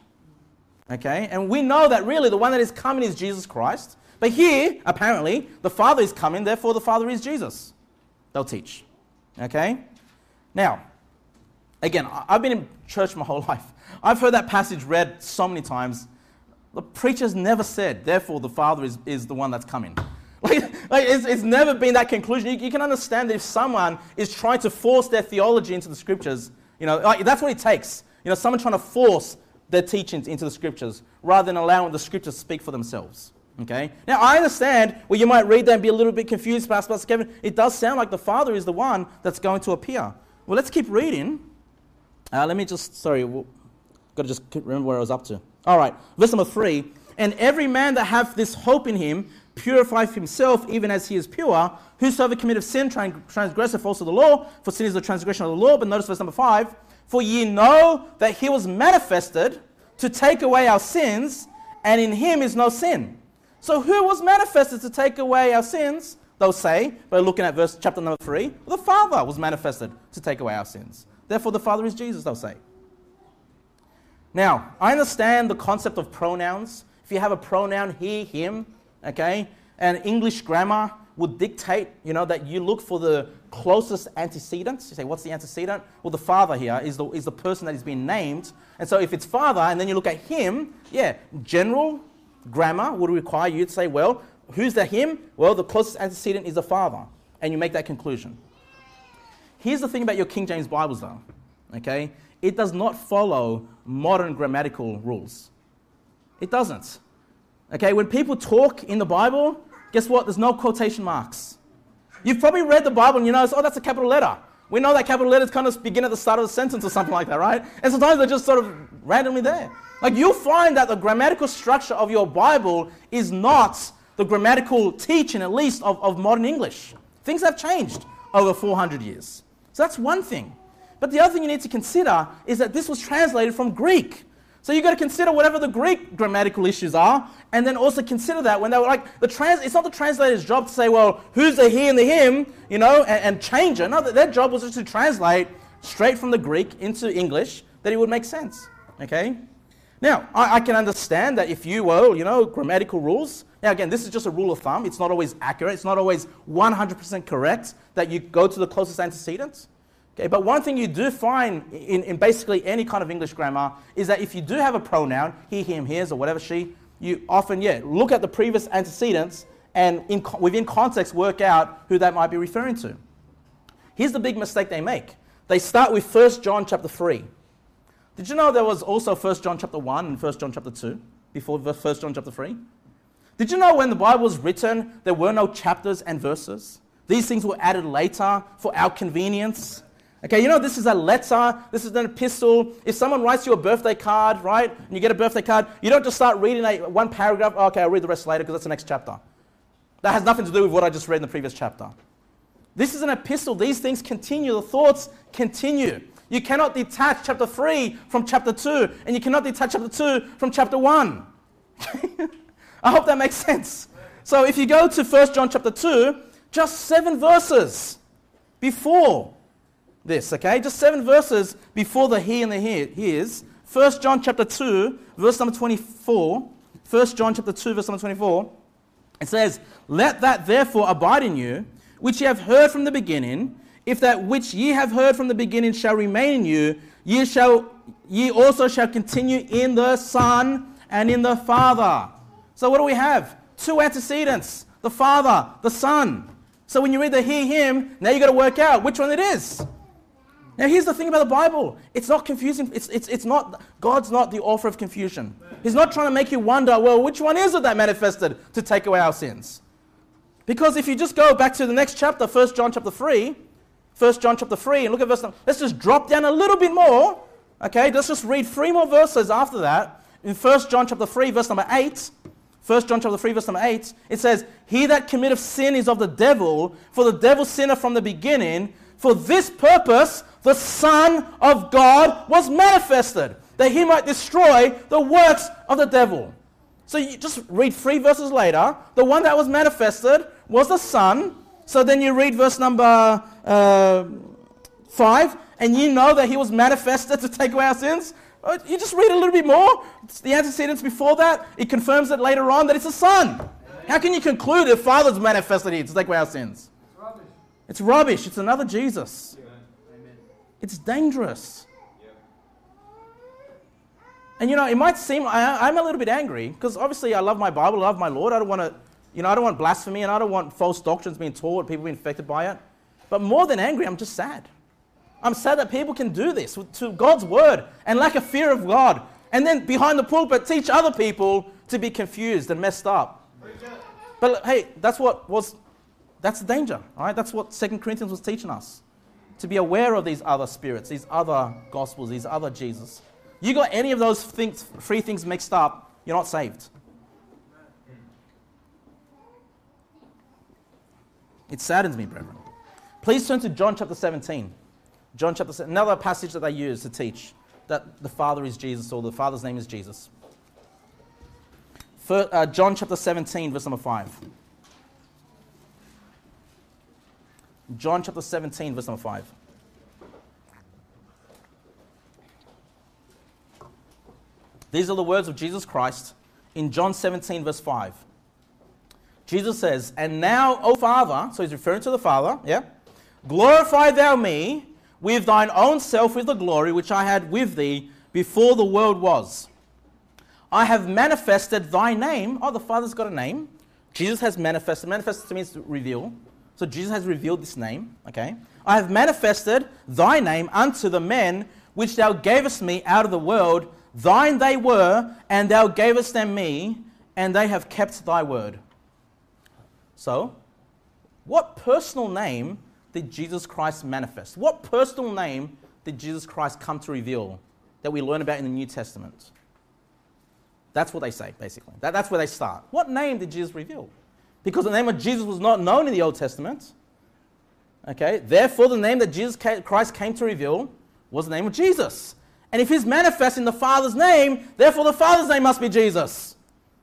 Okay? And we know that really the one that is coming is Jesus Christ. But here, apparently, the Father is coming, therefore the Father is Jesus. They'll teach. Okay? Now, again, I've been in church my whole life. I've heard that passage read so many times. The preacher's never said, therefore the Father is, is the one that's coming. Like, like it's, it's never been that conclusion. You, you can understand that if someone is trying to force their theology into the Scriptures, you know, like, that's what it takes. You know, someone trying to force their teachings into the Scriptures rather than allowing the Scriptures to speak for themselves. Okay? Now, I understand where you might read that and be a little bit confused, perhaps, Pastor Kevin. It does sound like the Father is the one that's going to appear. Well, let's keep reading. Uh, let me just, sorry, we'll, got to just remember where I was up to. All right, verse number three. And every man that hath this hope in him purifieth himself, even as he is pure. Whosoever committeth sin transgresseth also the law, for sin is the transgression of the law. But notice verse number five. For ye know that he was manifested to take away our sins, and in him is no sin. So who was manifested to take away our sins? They'll say, by looking at verse chapter number three, the Father was manifested to take away our sins. Therefore the Father is Jesus, they'll say. Now, I understand the concept of pronouns. if you have a pronoun he, him, okay, and English grammar would dictate, you know, that you look for the closest antecedents. You say, what's the antecedent? Well, the father here is the, is the person that is being named. And so if it's father, and then you look at him, yeah, general grammar would require you to say, well, who's the him? Well, the closest antecedent is the father. And you make that conclusion. Here's the thing about your King James Bibles, though, okay? It does not follow modern grammatical rules. It doesn't. Okay, when people talk in the Bible, guess what? There's no quotation marks. You've probably read the Bible and you know, oh, that's a capital letter. We know that capital letters kind of begin at the start of the sentence or something like that, right? And sometimes they're just sort of randomly there. Like you'll find that the grammatical structure of your Bible is not the grammatical teaching, at least, of, of modern English. Things have changed over four hundred years. So that's one thing. But the other thing you need to consider is that this was translated from Greek. So you've got to consider whatever the Greek grammatical issues are, and then also consider that when they were like, the trans, it's not the translator's job to say, well, who's the he and the him, you know, and, and change it. No, their job was just to translate straight from the Greek into English that it would make sense, okay? Now, I, I can understand that if you, well, you know, grammatical rules, now again, this is just a rule of thumb. It's not always accurate. It's not always one hundred percent correct that you go to the closest antecedents. Okay, but one thing you do find in, in basically any kind of English grammar is that if you do have a pronoun, he, him, his, or whatever, she, you often, yeah, look at the previous antecedents and in, within context work out who that might be referring to. Here's the big mistake they make. They start with First John chapter three. Did you know there was also First John chapter one and First John chapter two before First John chapter three? Did you know when the Bible was written, there were no chapters and verses? These things were added later for our convenience. Okay, you know, this is a letter, this is an epistle. If someone writes you a birthday card, right, and you get a birthday card, you don't just start reading a, one paragraph, oh, okay, I'll read the rest later because that's the next chapter. That has nothing to do with what I just read in the previous chapter. This is an epistle. These things continue. The thoughts continue. You cannot detach chapter three from chapter two, and you cannot detach chapter two from chapter one. I hope that makes sense. So if you go to First John chapter two, just seven verses before this, okay? Just seven verses before the he and the he, his. First John chapter two, verse number twenty-four. First John chapter two, verse number twenty-four. It says, "Let that therefore abide in you, which ye have heard from the beginning. If that which ye have heard from the beginning shall remain in you, ye shall ye also shall continue in the Son and in the Father." So what do we have? Two antecedents. The Father, the Son. So when you read the he, him, now you've got to work out which one it is. Now here's the thing about the Bible. It's not confusing. It's, it's, it's not, God's not the author of confusion. He's not trying to make you wonder, well, which one is it that manifested to take away our sins? Because if you just go back to the next chapter, First John chapter three, First John chapter three, and look at verse number, let's just drop down a little bit more. Okay, let's just read three more verses after that. In First John chapter three, verse number eight, First John chapter three, verse number eight, it says, "He that committeth sin is of the devil, for the devil sinned from the beginning. For this purpose the Son of God was manifested, that he might destroy the works of the devil." So you just read three verses later, the one that was manifested was the Son. So then you read verse number uh, five, and you know that he was manifested to take away our sins. You just read a little bit more. It's the antecedents before that, it confirms it later on that it's the Son. How can you conclude the Father's manifested here to take away our sins? It's rubbish. It's rubbish. It's another Jesus. Yeah. It's dangerous. Yeah. And you know, it might seem, I, I'm a little bit angry, because obviously I love my Bible, I love my Lord. I don't want to, you know, I don't want blasphemy, and I don't want false doctrines being taught, people being infected by it. But more than angry, I'm just sad. I'm sad that people can do this to God's word and lack a fear of God, and then behind the pulpit teach other people to be confused and messed up. But hey, that's what was, that's the danger, all right? That's what Second Corinthians was teaching us. To be aware of these other spirits, these other gospels, these other Jesus. You got any of those things, three things mixed up, you're not saved. It saddens me, brethren. Please turn to John chapter seventeen. John chapter seventeen, another passage that they use to teach that the Father is Jesus, or the Father's name is Jesus. For, uh, John chapter seventeen, verse number five. John chapter seventeen, verse number five. These are the words of Jesus Christ in John seventeen, verse five. Jesus says, "And now, O Father," so he's referring to the Father, yeah? "Glorify thou me with thine own self with the glory which I had with thee before the world was. I have manifested thy name." Oh, the Father's got a name. Jesus has manifested. Manifested to means to reveal. So Jesus has revealed this name, okay? "I have manifested thy name unto the men which thou gavest me out of the world. Thine they were, and thou gavest them me, and they have kept thy word." So, what personal name did Jesus Christ manifest? What personal name did Jesus Christ come to reveal that we learn about in the New Testament? That's what they say, basically. That, that's where they start. What name did Jesus reveal? Because the name of Jesus was not known in the Old Testament. Okay, therefore the name that Jesus Christ came to reveal was the name of Jesus. And if he's manifesting the Father's name, therefore the Father's name must be Jesus.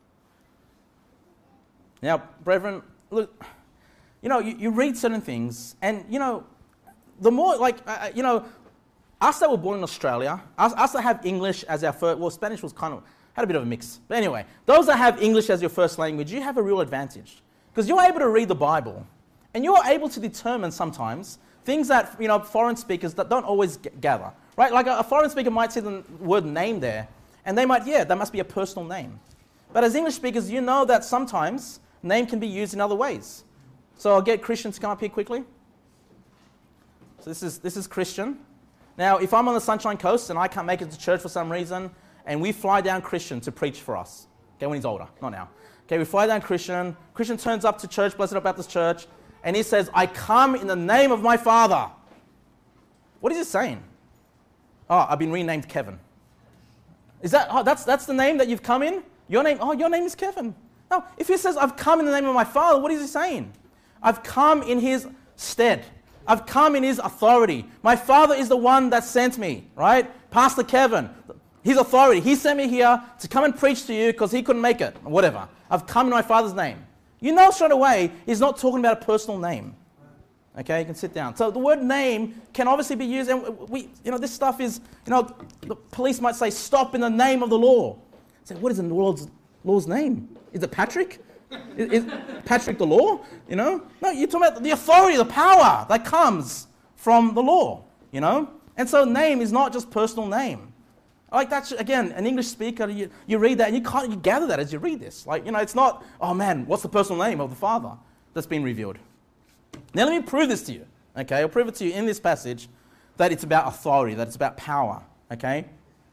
Now, brethren, look, you know, you, you read certain things, and, you know, the more, like, uh, you know, us that were born in Australia, us, us that have English as our first, well, Spanish was kind of, had a bit of a mix. But anyway, those that have English as your first language, you have a real advantage. Because you're able to read the Bible, and you're able to determine sometimes things that, you know, foreign speakers that don't always g- gather, right? Like a, a foreign speaker might see the word name there, and they might, yeah, that must be a personal name. But as English speakers, you know that sometimes name can be used in other ways. So I'll get Christian to come up here quickly. So this is this is Christian. Now, if I'm on the Sunshine Coast and I can't make it to church for some reason, and we fly down Christian to preach for us, okay, when he's older, not now. Okay, we fly down Christian. Christian turns up to church, Blessed Baptist Church, and he says, "I come in the name of my Father." What is he saying? "Oh, I've been renamed Kevin." Is that, oh, that's that's the name that you've come in? Your name, oh, your name is Kevin. No, if he says, "I've come in the name of my Father," what is he saying? I've come in his stead. I've come in his authority. My Father is the one that sent me, right? Pastor Kevin, his authority. He sent me here to come and preach to you because he couldn't make it, or whatever. I've come in my Father's name. You know straight away he's not talking about a personal name. Okay, you can sit down. So the word name can obviously be used, and we, you know, this stuff is, you know, the police might say, "Stop in the name of the law." Say, what is in the Lord's law's name? Is it Patrick? Is, is Patrick the law? You know? No, you're talking about the authority, the power that comes from the law, you know? And so name is not just personal name. Like that's, again, an English speaker, you, you read that and you can't, you gather that as you read this. Like, you know, it's not, oh man, what's the personal name of the Father that's been revealed? Now let me prove this to you, okay? I'll prove it to you in this passage that it's about authority, that it's about power, okay?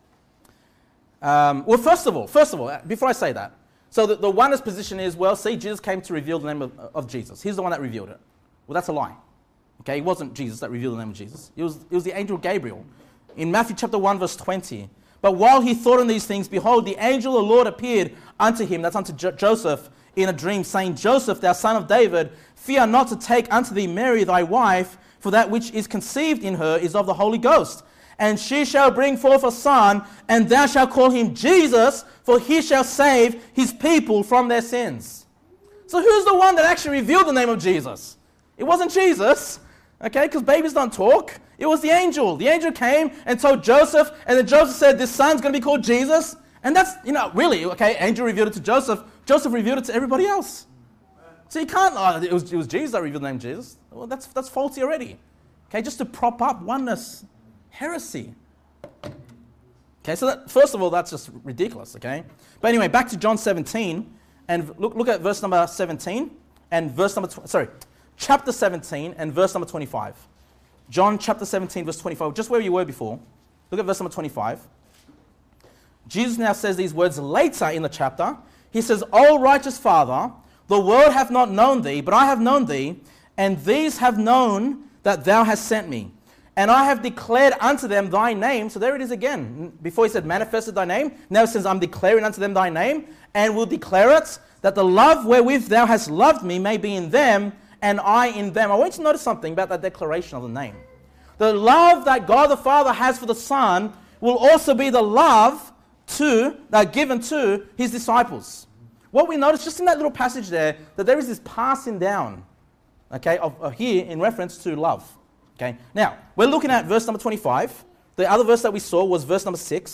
Um, well, first of all, first of all, before I say that, so the, the oneness position is, well, see, Jesus came to reveal the name of, of Jesus. He's the one that revealed it. Well, that's a lie. Okay, it wasn't Jesus that revealed the name of Jesus. It was, it was the angel Gabriel. In Matthew chapter one, verse twenty, "But while he thought on these things, behold, the angel of the Lord appeared unto him," that's unto Jo- Joseph, "in a dream, saying, Joseph, thou son of David, fear not to take unto thee Mary thy wife, for that which is conceived in her is of the Holy Ghost. And she shall bring forth a son, and thou shalt call him Jesus, for he shall save his people from their sins." So who's the one that actually revealed the name of Jesus? It wasn't Jesus, okay, because babies don't talk. It was the angel. The angel came and told Joseph, and then Joseph said, "This son's going to be called Jesus." And that's, you know, really, okay, angel revealed it to Joseph. Joseph revealed it to everybody else. So you can't, oh, it was, it was Jesus that revealed the name Jesus. Well, that's, that's faulty already. Okay, just to prop up oneness. Heresy. Okay, so that, first of all, that's just ridiculous, okay? But anyway, back to John seventeen, and look look at verse number seventeen, and verse number, tw- sorry, chapter seventeen, and verse number twenty-five. John chapter seventeen, verse twenty-five, just where you were before. Look at verse number twenty-five. Jesus now says these words later in the chapter. He says, "O righteous Father, the world hath not known thee, but I have known thee, and these have known that thou hast sent me. And I have declared unto them thy name." So there it is again. Before he said manifested thy name, now it says I'm declaring unto them thy name, and will declare it, that the love wherewith thou hast loved me may be in them, and I in them. I want you to notice something about that declaration of the name. The love that God the Father has for the Son will also be the love to, that given to his disciples. What we notice just in that little passage there, that there is this passing down, okay, of, of here in reference to love. Okay, now, we're looking at verse number twenty-five. The other verse that we saw was verse number six.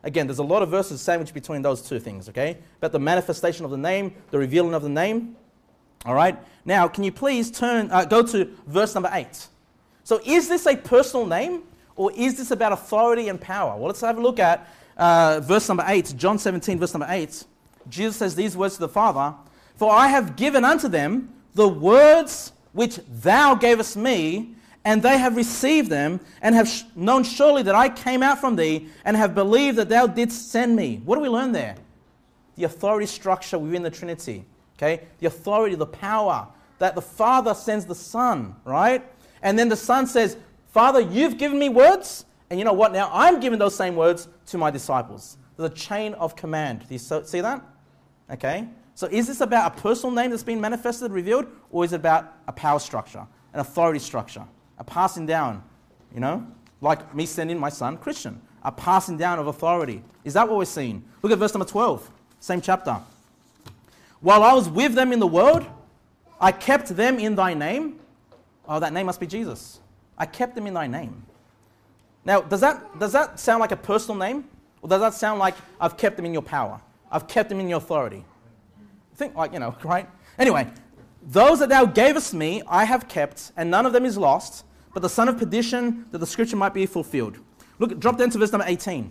Again, there's a lot of verses sandwiched between those two things, okay? About the manifestation of the name, the revealing of the name. All right? Now, can you please turn, uh, go to verse number eight. So is this a personal name, or is this about authority and power? Well, let's have a look at uh, verse number eight, John seventeen, verse number eight. Jesus says these words to the Father, "For I have given unto them the words which thou gavest me, and they have received them, and have sh- known surely that I came out from thee, and have believed that thou didst send me." What do we learn there? The authority structure within the Trinity. Okay? The authority, the power, that the Father sends the Son, right? And then the Son says, "Father, you've given me words, and you know what? Now I'm giving those same words to my disciples." There's a chain of command. Do you so- see that? Okay? So is this about a personal name that's been manifested, revealed, or is it about a power structure, an authority structure? A passing down, you know, like me sending my son Christian, a passing down of authority. Is that what we're seeing? Look at verse number twelve, same chapter. "While I was with them in the world, I kept them in thy name." Oh, that name must be Jesus. I kept them in thy name. Now, does that, does that sound like a personal name? Or does that sound like I've kept them in your power? I've kept them in your authority? Think like, you know, right? Anyway, "Those that thou gavest me, I have kept, and none of them is lost, but the son of perdition, that the scripture might be fulfilled." Look, drop down to verse number eighteen.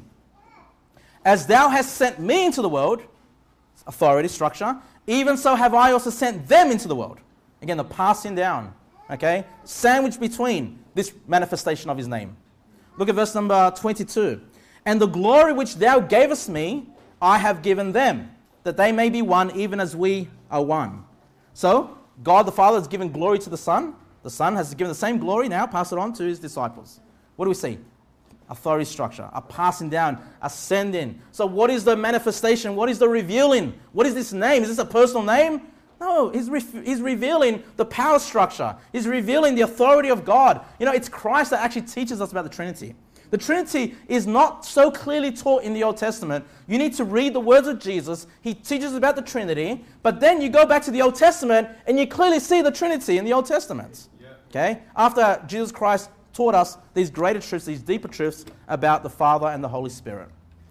"As thou hast sent me into the world," authority structure, "even so have I also sent them into the world." Again, the passing down, okay? Sandwiched between this manifestation of his name. Look at verse number twenty-two. "And the glory which thou gavest me, I have given them, that they may be one, even as we are one." So, God the Father has given glory to the Son. The Son has given the same glory, now pass it on to his disciples. What do we see? Authority structure, a passing down, a sending. So what is the manifestation? What is the revealing? What is this name? Is this a personal name? No, he's, re- he's revealing the power structure. He's revealing the authority of God. You know, it's Christ that actually teaches us about the Trinity. The Trinity is not so clearly taught in the Old Testament. You need to read the words of Jesus. He teaches about the Trinity, but then you go back to the Old Testament and you clearly see the Trinity in the Old Testament. Yeah. Okay? After Jesus Christ taught us these greater truths, these deeper truths about the Father and the Holy Spirit.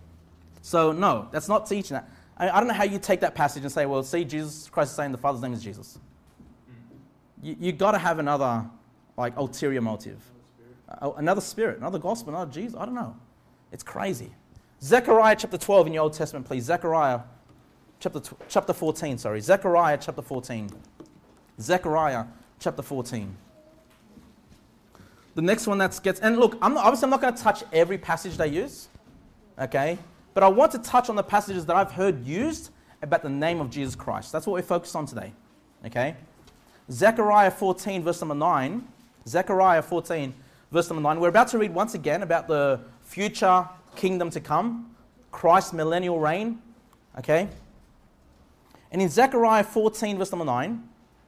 So no, that's not teaching that. I, I don't know how you take that passage and say, well, see, Jesus Christ is saying the Father's name is Jesus. You, you got to have another, like, ulterior motive. Uh, another spirit, another gospel, another Jesus. I don't know. It's crazy. Zechariah chapter twelve in your Old Testament, please. Zechariah chapter, tw- chapter fourteen, sorry. Zechariah chapter fourteen. Zechariah chapter fourteen. The next one that gets, and look, I'm not, obviously I'm not going to touch every passage they use, okay? But I want to touch on the passages that I've heard used about the name of Jesus Christ. That's what we're focused on today, okay? Zechariah fourteen, verse number nine. Zechariah fourteen, verse number nine. We're about to read once again about the future kingdom to come, Christ's millennial reign, okay? And in Zechariah fourteen, verse number nine,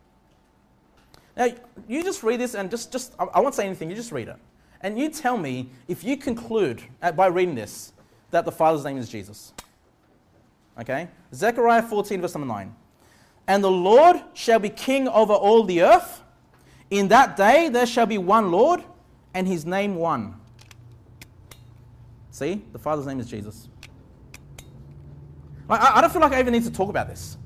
now you just read this and just, just I won't say anything, you just read it. And you tell me if you conclude by reading this that the Father's name is Jesus. Okay? Zechariah fourteen, verse number nine. "And the Lord shall be king over all the earth. In that day there shall be one Lord, and his name one." See? The Father's name is Jesus. I, I don't feel like I even need to talk about this.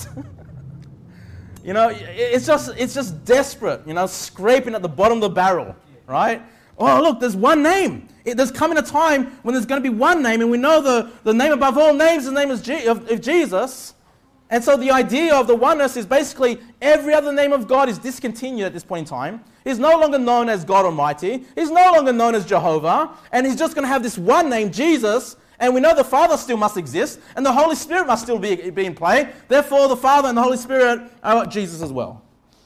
You know, it's just it's just desperate, you know, scraping at the bottom of the barrel, right? Oh, look, there's one name. It, there's coming a time when there's going to be one name, and we know the, the name above all names, the name is G, of, of Jesus. And so the idea of the oneness is basically every other name of God is discontinued at this point in time. He's no longer known as God Almighty. He's no longer known as Jehovah. And he's just going to have this one name, Jesus. And we know the Father still must exist, and the Holy Spirit must still be, be in play. Therefore, the Father and the Holy Spirit are Jesus as well.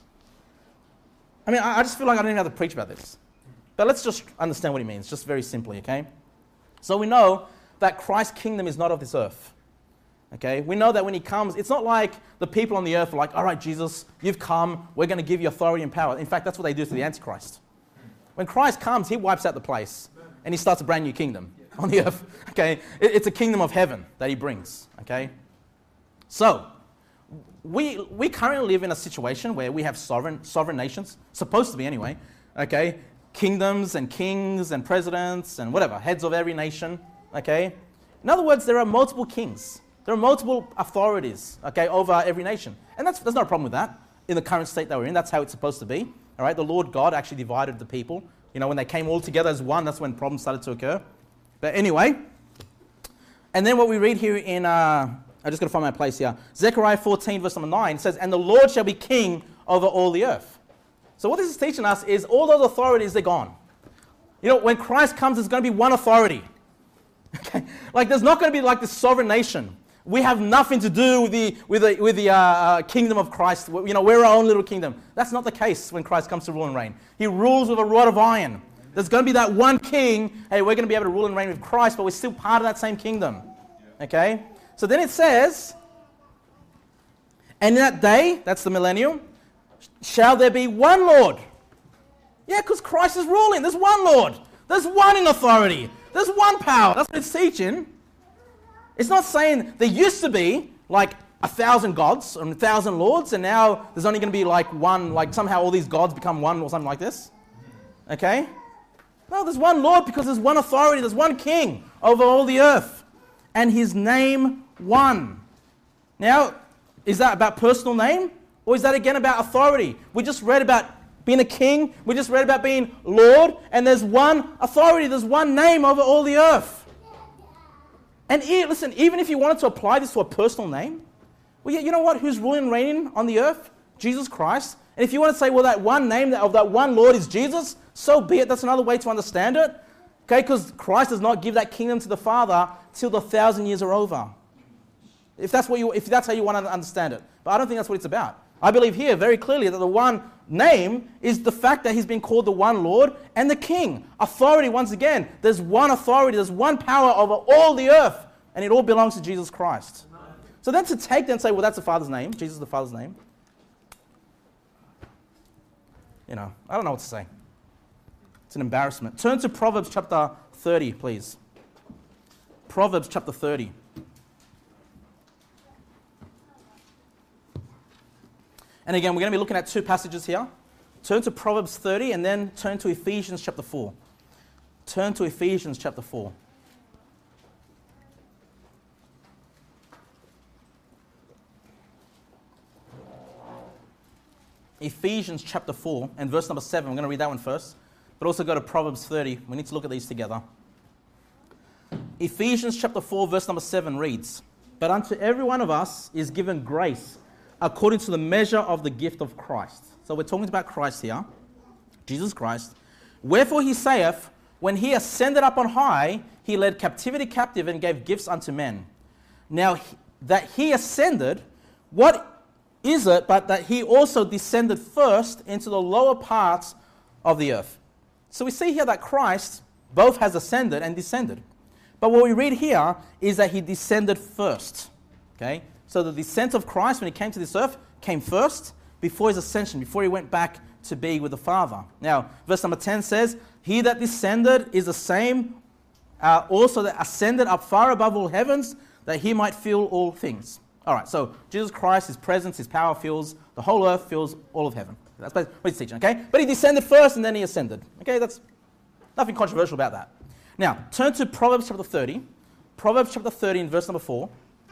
I mean, I, I just feel like I don't even have to preach about this. But let's just understand what he means, just very simply, okay? So we know that Christ's kingdom is not of this earth. Okay? We know that when he comes, it's not like the people on the earth are like, all right, Jesus, you've come, we're going to give you authority and power. In fact, that's what they do to the Antichrist. When Christ comes, he wipes out the place, and he starts a brand new kingdom on the earth. Okay? It's a kingdom of heaven that he brings. Okay? So, we we currently live in a situation where we have sovereign sovereign nations, supposed to be anyway, okay? Kingdoms and kings and presidents and whatever, heads of every nation, okay? In other words, there are multiple kings. There are multiple authorities, okay, over every nation. And that's, there's no problem with that in the current state that we're in. That's how it's supposed to be. All right, the Lord God actually divided the people. You know, when they came all together as one, that's when problems started to occur. But anyway, and then what we read here in, uh, I just got to find my place here. Zechariah fourteen, verse number nine says, and the Lord shall be king over all the earth. So what this is teaching us is all those authorities, they're gone. You know, when Christ comes, there's going to be one authority. Okay? Like, there's not going to be like this sovereign nation. We have nothing to do with the, with the, with the uh, uh, kingdom of Christ. You know, we're our own little kingdom. That's not the case when Christ comes to rule and reign. He rules with a rod of iron. There's going to be that one king. Hey, we're going to be able to rule and reign with Christ, but we're still part of that same kingdom. Okay? So then it says, and in that day, that's the millennium, shall there be one Lord. Yeah, because Christ is ruling. There's one Lord. There's one in authority. There's one power. That's what it's teaching. It's not saying there used to be like a thousand gods and a thousand lords, and now there's only going to be like one, like somehow all these gods become one or something like this. Okay? No, there's one Lord because there's one authority. There's one king over all the earth. And his name one. Now, is that about personal name? Or is that again about authority? We just read about being a king. We just read about being Lord. And there's one authority. There's one name over all the earth. And e- listen, even if you wanted to apply this to a personal name, well, you know what? Who's ruling and reigning on the earth? Jesus Christ. And if you want to say, well, that one name of that one Lord is Jesus, so be it. That's another way to understand it. Okay, because Christ does not give that kingdom to the Father till the thousand years are over. If that's what you, if that's how you want to understand it. But I don't think that's what it's about. I believe here very clearly that the one name is the fact that he's been called the one Lord and the King. Authority, once again, there's one authority, there's one power over all the earth, and it all belongs to Jesus Christ. So then to take that and say, well, that's the Father's name, Jesus is the Father's name, you know, I don't know what to say. It's an embarrassment. Turn to Proverbs chapter thirty, please. Proverbs chapter thirty. And again, we're going to be looking at two passages here. Turn to Proverbs thirty and then turn to Ephesians chapter four. Turn to Ephesians chapter four. Ephesians chapter four and verse number seven. We're going to read that one first. But also go to Proverbs thirty. We need to look at these together. Ephesians chapter four, verse number seven reads, but unto every one of us is given grace according to the measure of the gift of Christ. So we're talking about Christ here, Jesus Christ. Wherefore he saith, when he ascended up on high, he led captivity captive and gave gifts unto men. Now that he ascended, what is it but that he also descended first into the lower parts of the earth? So we see here that Christ both has ascended and descended. But what we read here is that he descended first. Okay? So the descent of Christ when he came to this earth came first before his ascension, before he went back to be with the Father. Now, verse number ten says, he that descended is the same uh, also that ascended up far above all heavens, that he might fill all things. All right, so Jesus Christ, his presence, his power fills the whole earth, fills all of heaven. That's what he's teaching, okay? But he descended first and then he ascended. Okay, that's nothing controversial about that. Now, turn to Proverbs chapter thirty. Proverbs chapter thirty and verse number four.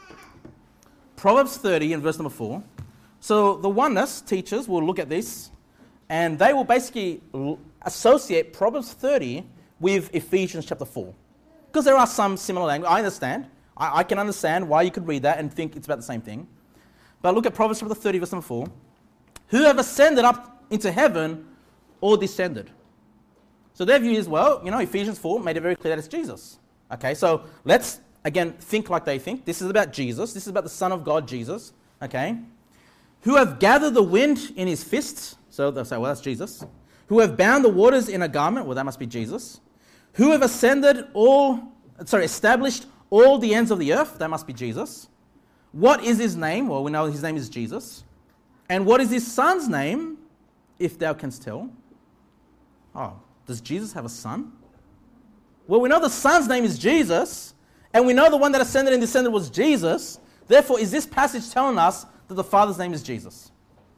Proverbs thirty and verse number four. So the oneness teachers will look at this and they will basically associate Proverbs thirty with Ephesians chapter four. Because there are some similar language. I understand. I, I can understand why you could read that and think it's about the same thing. But look at Proverbs chapter thirty, verse number four. Who have ascended up into heaven or descended? So their view is, well, you know, Ephesians four made it very clear that it's Jesus. Okay, so let's, again, think like they think. This is about Jesus. This is about the Son of God, Jesus. Okay. Who have gathered the wind in his fists. So they'll say, well, that's Jesus. Who have bound the waters in a garment. Well, that must be Jesus. Who have ascended all, sorry, established all the ends of the earth. That must be Jesus. What is his name? Well, we know his name is Jesus. And what is his son's name, if thou canst tell? Oh, does Jesus have a son? Well, we know the son's name is Jesus, and we know the one that ascended and descended was Jesus. Therefore, is this passage telling us that the Father's name is Jesus?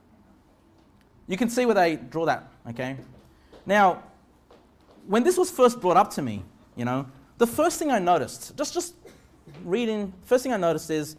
You can see where they draw that, okay? Now, when this was first brought up to me, you know, the first thing I noticed, just, just reading, first thing I noticed is,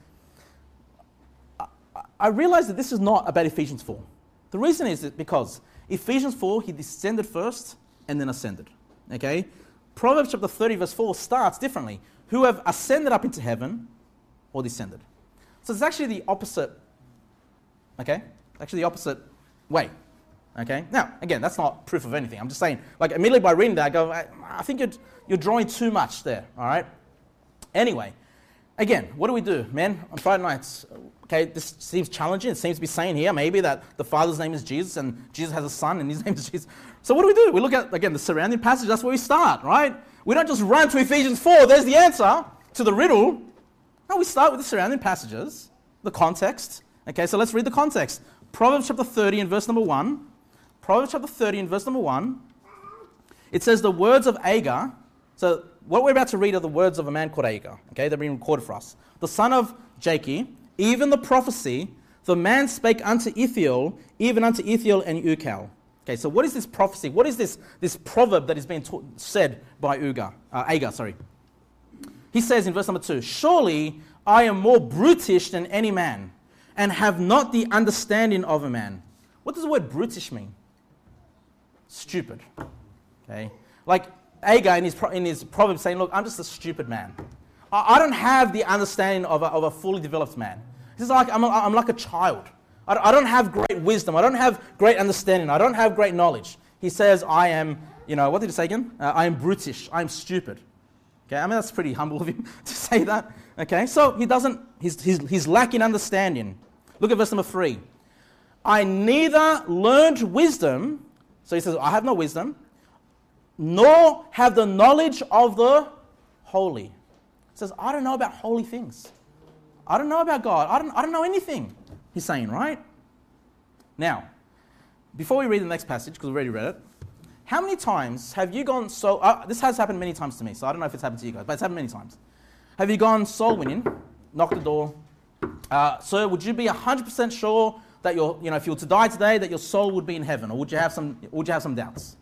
I, I realized that this is not about Ephesians four. The reason is that because Ephesians four, he descended first and then ascended. Okay? Proverbs chapter thirty verse four starts differently. Who have ascended up into heaven or descended. So it's actually the opposite, okay? Actually the opposite way, okay? Now, again, that's not proof of anything. I'm just saying, like immediately by reading that, I go, I, I think you're, you're drawing too much there, all right? Anyway, again, what do we do, man, on Friday nights? Okay, this seems challenging. It seems to be saying here maybe that the Father's name is Jesus and Jesus has a son and his name is Jesus. So what do we do? We look at, again, the surrounding passage. That's where we start, right? We don't just run to Ephesians four. There's the answer to the riddle. No, we start with the surrounding passages, the context. Okay, so let's read the context. Proverbs chapter thirty and verse number one. Proverbs chapter thirty and verse number one. It says the words of Agar. So what we're about to read are the words of a man called Agar. Okay, they're being recorded for us. The son of Jakeh, even the prophecy, the man spake unto Ithiel, even unto Ithiel and Ucal. Okay, so what is this prophecy? What is this, this proverb that is being ta- said by Ugar, uh, Agar? Sorry. He says in verse number two, surely I am more brutish than any man, and have not the understanding of a man. What does the word brutish mean? Stupid. Okay, like Agar in his pro- in his proverb saying, look, I'm just a stupid man. I, I don't have the understanding of a, of a fully developed man. This is like I'm, a, I'm like a child. I don't have great wisdom. I don't have great understanding. I don't have great knowledge. He says, I am, you know, what did he say again? Uh, I am brutish. I am stupid. Okay, I mean, that's pretty humble of him to say that. Okay, so he doesn't, he's, he's, he's lacking understanding. Look at verse number three. I neither learned wisdom, so he says, I have no wisdom, nor have the knowledge of the holy. He says, I don't know about holy things. I don't know about God. I don't, I don't know anything. He's saying, right? Now, before we read the next passage, because we've already read it, how many times have you gone so... Uh, this has happened many times to me, so I don't know if it's happened to you guys, but it's happened many times. Have you gone soul winning, knocked the door, uh, sir, would you be one hundred percent sure that you're, you know, if you were to die today, that your soul would be in heaven, or would you have some, would you have some doubts?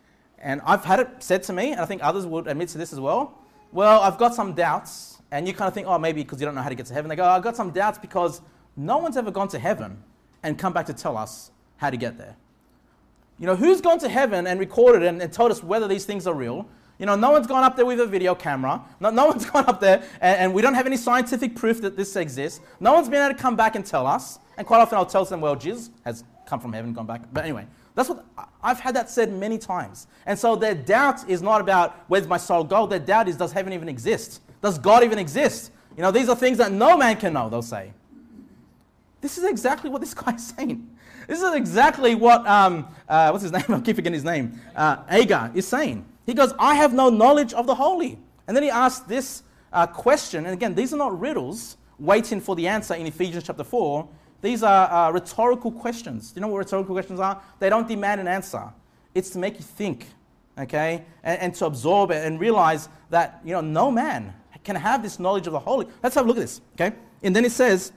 And I've had it said to me, and I think others would admit to this as well, well, I've got some doubts, and you kind of think, oh, maybe because you don't know how to get to heaven. They go, oh, I've got some doubts because no one's ever gone to heaven and come back to tell us how to get there. You know, who's gone to heaven and recorded and, and told us whether these things are real? You know, no one's gone up there with a video camera. No, no one's gone up there, and, and we don't have any scientific proof that this exists. No one's been able to come back and tell us. And quite often I'll tell them, well, Jesus has come from heaven and gone back. But anyway, that's what I've had that said many times. And so their doubt is not about where's my soul go. Their doubt is, does heaven even exist? Does God even exist? You know, these are things that no man can know, they'll say. This is exactly what this guy is saying. This is exactly what, um, uh, what's his name? I keep forgetting his name. Uh, Agar is saying. He goes, I have no knowledge of the holy. And then he asks this uh, question. And again, these are not riddles waiting for the answer in Ephesians chapter four. These are uh, rhetorical questions. Do you know what rhetorical questions are? They don't demand an answer. It's to make you think, okay? And, and to absorb it and realize that, you know, no man can have this knowledge of the holy. Let's have a look at this, okay? And then it says,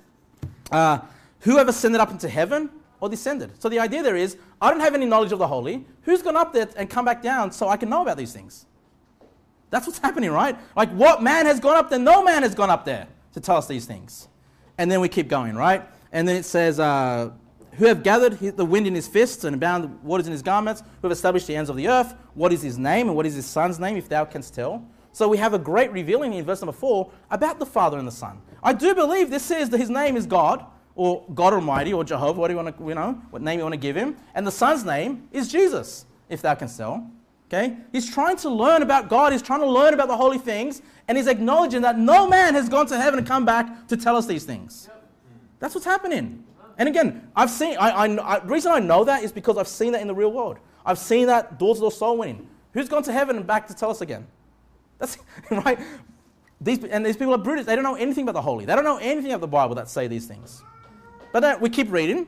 Uh, whoever ascended up into heaven or descended. So the idea there is, I don't have any knowledge of the holy. Who's gone up there and come back down so I can know about these things? That's what's happening, right? Like, what man has gone up there? No man has gone up there to tell us these things. And then we keep going, right? And then it says, uh, who have gathered the wind in his fists and bound the waters in his garments, who have established the ends of the earth. What is his name and what is his son's name, if thou canst tell? So we have a great revealing in verse number four about the Father and the Son. I do believe this says that his name is God, or God Almighty, or Jehovah, what do you want to, you know, what name you want to give him. And the Son's name is Jesus, if thou canst tell. Okay? He's trying to learn about God, he's trying to learn about the holy things, and he's acknowledging that no man has gone to heaven and come back to tell us these things. That's what's happening. And again, I've seen, I, I, I, the reason I know that is because I've seen that in the real world. I've seen that door-to-door soul winning. Who's gone to heaven and back to tell us again? That's right. These and these people are brutish. They don't know anything about the holy. They don't know anything of the Bible that say these things. But then we keep reading.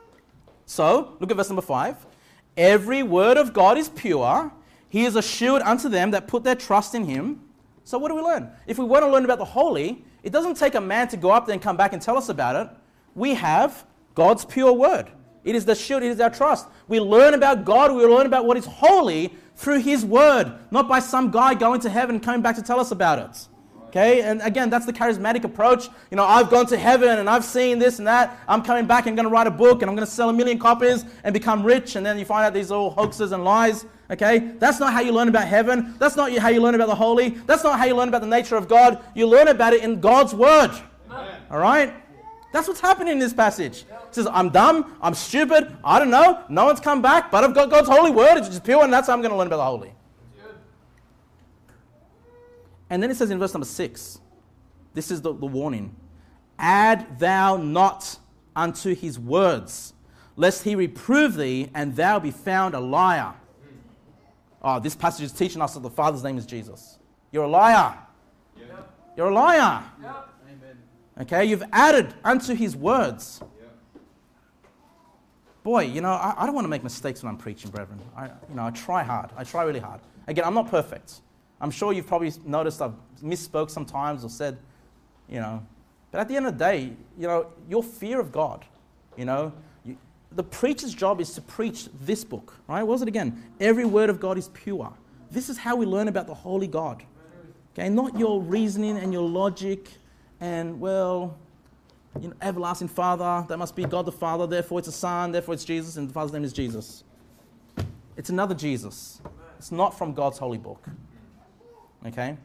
So look at verse number five. Every word of God is pure. He is a shield unto them that put their trust in him. So what do we learn? If we want to learn about the holy, it doesn't take a man to go up there and come back and tell us about it. We have God's pure word. It is the shield. It is our trust. We learn about God. We learn about what is holy through his word, not by some guy going to heaven and coming back to tell us about it. Okay, and again, that's the charismatic approach. You know, I've gone to heaven and I've seen this and that. I'm coming back and going to write a book and I'm going to sell a million copies and become rich. And then you find out these are all hoaxes and lies. Okay, that's not how you learn about heaven. That's not how you learn about the holy. That's not how you learn about the nature of God. You learn about it in God's word. Amen. All right? That's what's happening in this passage. It says, I'm dumb, I'm stupid, I don't know, no one's come back, but I've got God's holy word, it's just pure, and that's how I'm going to learn about the holy. And then it says in verse number six, this is the, the warning. Add thou not unto his words, lest he reprove thee, and thou be found a liar. Oh, this passage is teaching us that the Father's name is Jesus. You're a liar. Yep. You're a liar. Yep. Amen. Okay, you've added unto his words. Yep. Boy, you know, I, I don't want to make mistakes when I'm preaching, brethren. I, you know, I try hard. I try really hard. Again, I'm not perfect. I'm sure you've probably noticed I've misspoke sometimes or said, you know, but at the end of the day, you know, your fear of God, you know, you, the preacher's job is to preach this book, right? What was it again? Every word of God is pure. This is how we learn about the holy God, okay? Not your reasoning and your logic and, well, you know, everlasting Father, that must be God the Father, therefore it's a Son, therefore it's Jesus, and the Father's name is Jesus. It's another Jesus. It's not from God's holy book. Okay?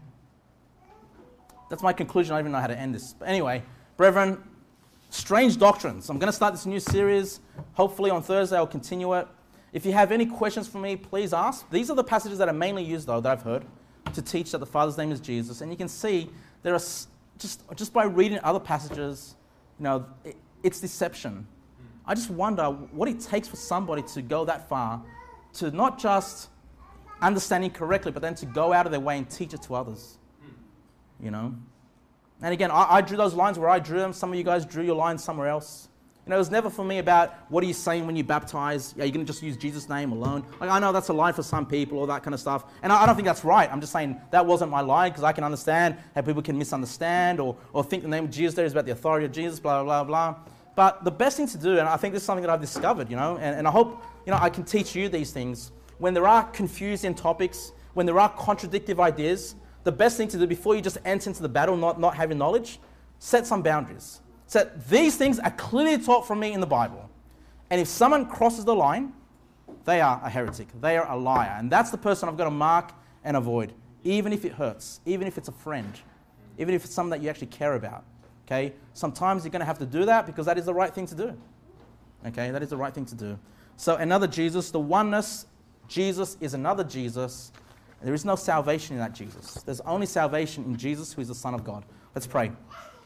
That's my conclusion. I don't even know how to end this. But anyway, brethren, strange doctrines. I'm going to start this new series. Hopefully on Thursday I'll continue it. If you have any questions for me, please ask. These are the passages that are mainly used, though, that I've heard to teach that the Father's name is Jesus. And you can see there are just, just by reading other passages, you know, it, it's deception. I just wonder what it takes for somebody to go that far to not just understanding correctly, but then to go out of their way and teach it to others, you know. And again, I, I drew those lines where I drew them. Some of you guys drew your lines somewhere else. You know, it was never for me about what are you saying when you baptize? Are you going to just use Jesus' name alone? Like, I know that's a line for some people, all that kind of stuff. And I, I don't think that's right. I'm just saying that wasn't my line because I can understand how people can misunderstand or, or think the name of Jesus there is about the authority of Jesus, blah, blah, blah, blah. But the best thing to do, and I think this is something that I've discovered, you know, and, and I hope, you know, I can teach you these things. When there are confusing topics, when there are contradictory ideas, the best thing to do before you just enter into the battle not, not having knowledge, set some boundaries. Set these things are clearly taught from me in the Bible. And if someone crosses the line, they are a heretic. They are a liar. And that's the person I've got to mark and avoid, even if it hurts, even if it's a friend, even if it's someone that you actually care about. Okay? Sometimes you're going to have to do that because that is the right thing to do. Okay? That is the right thing to do. So another Jesus, the oneness, Jesus is another Jesus. There is no salvation in that Jesus. There's only salvation in Jesus, who is the Son of God. Let's pray.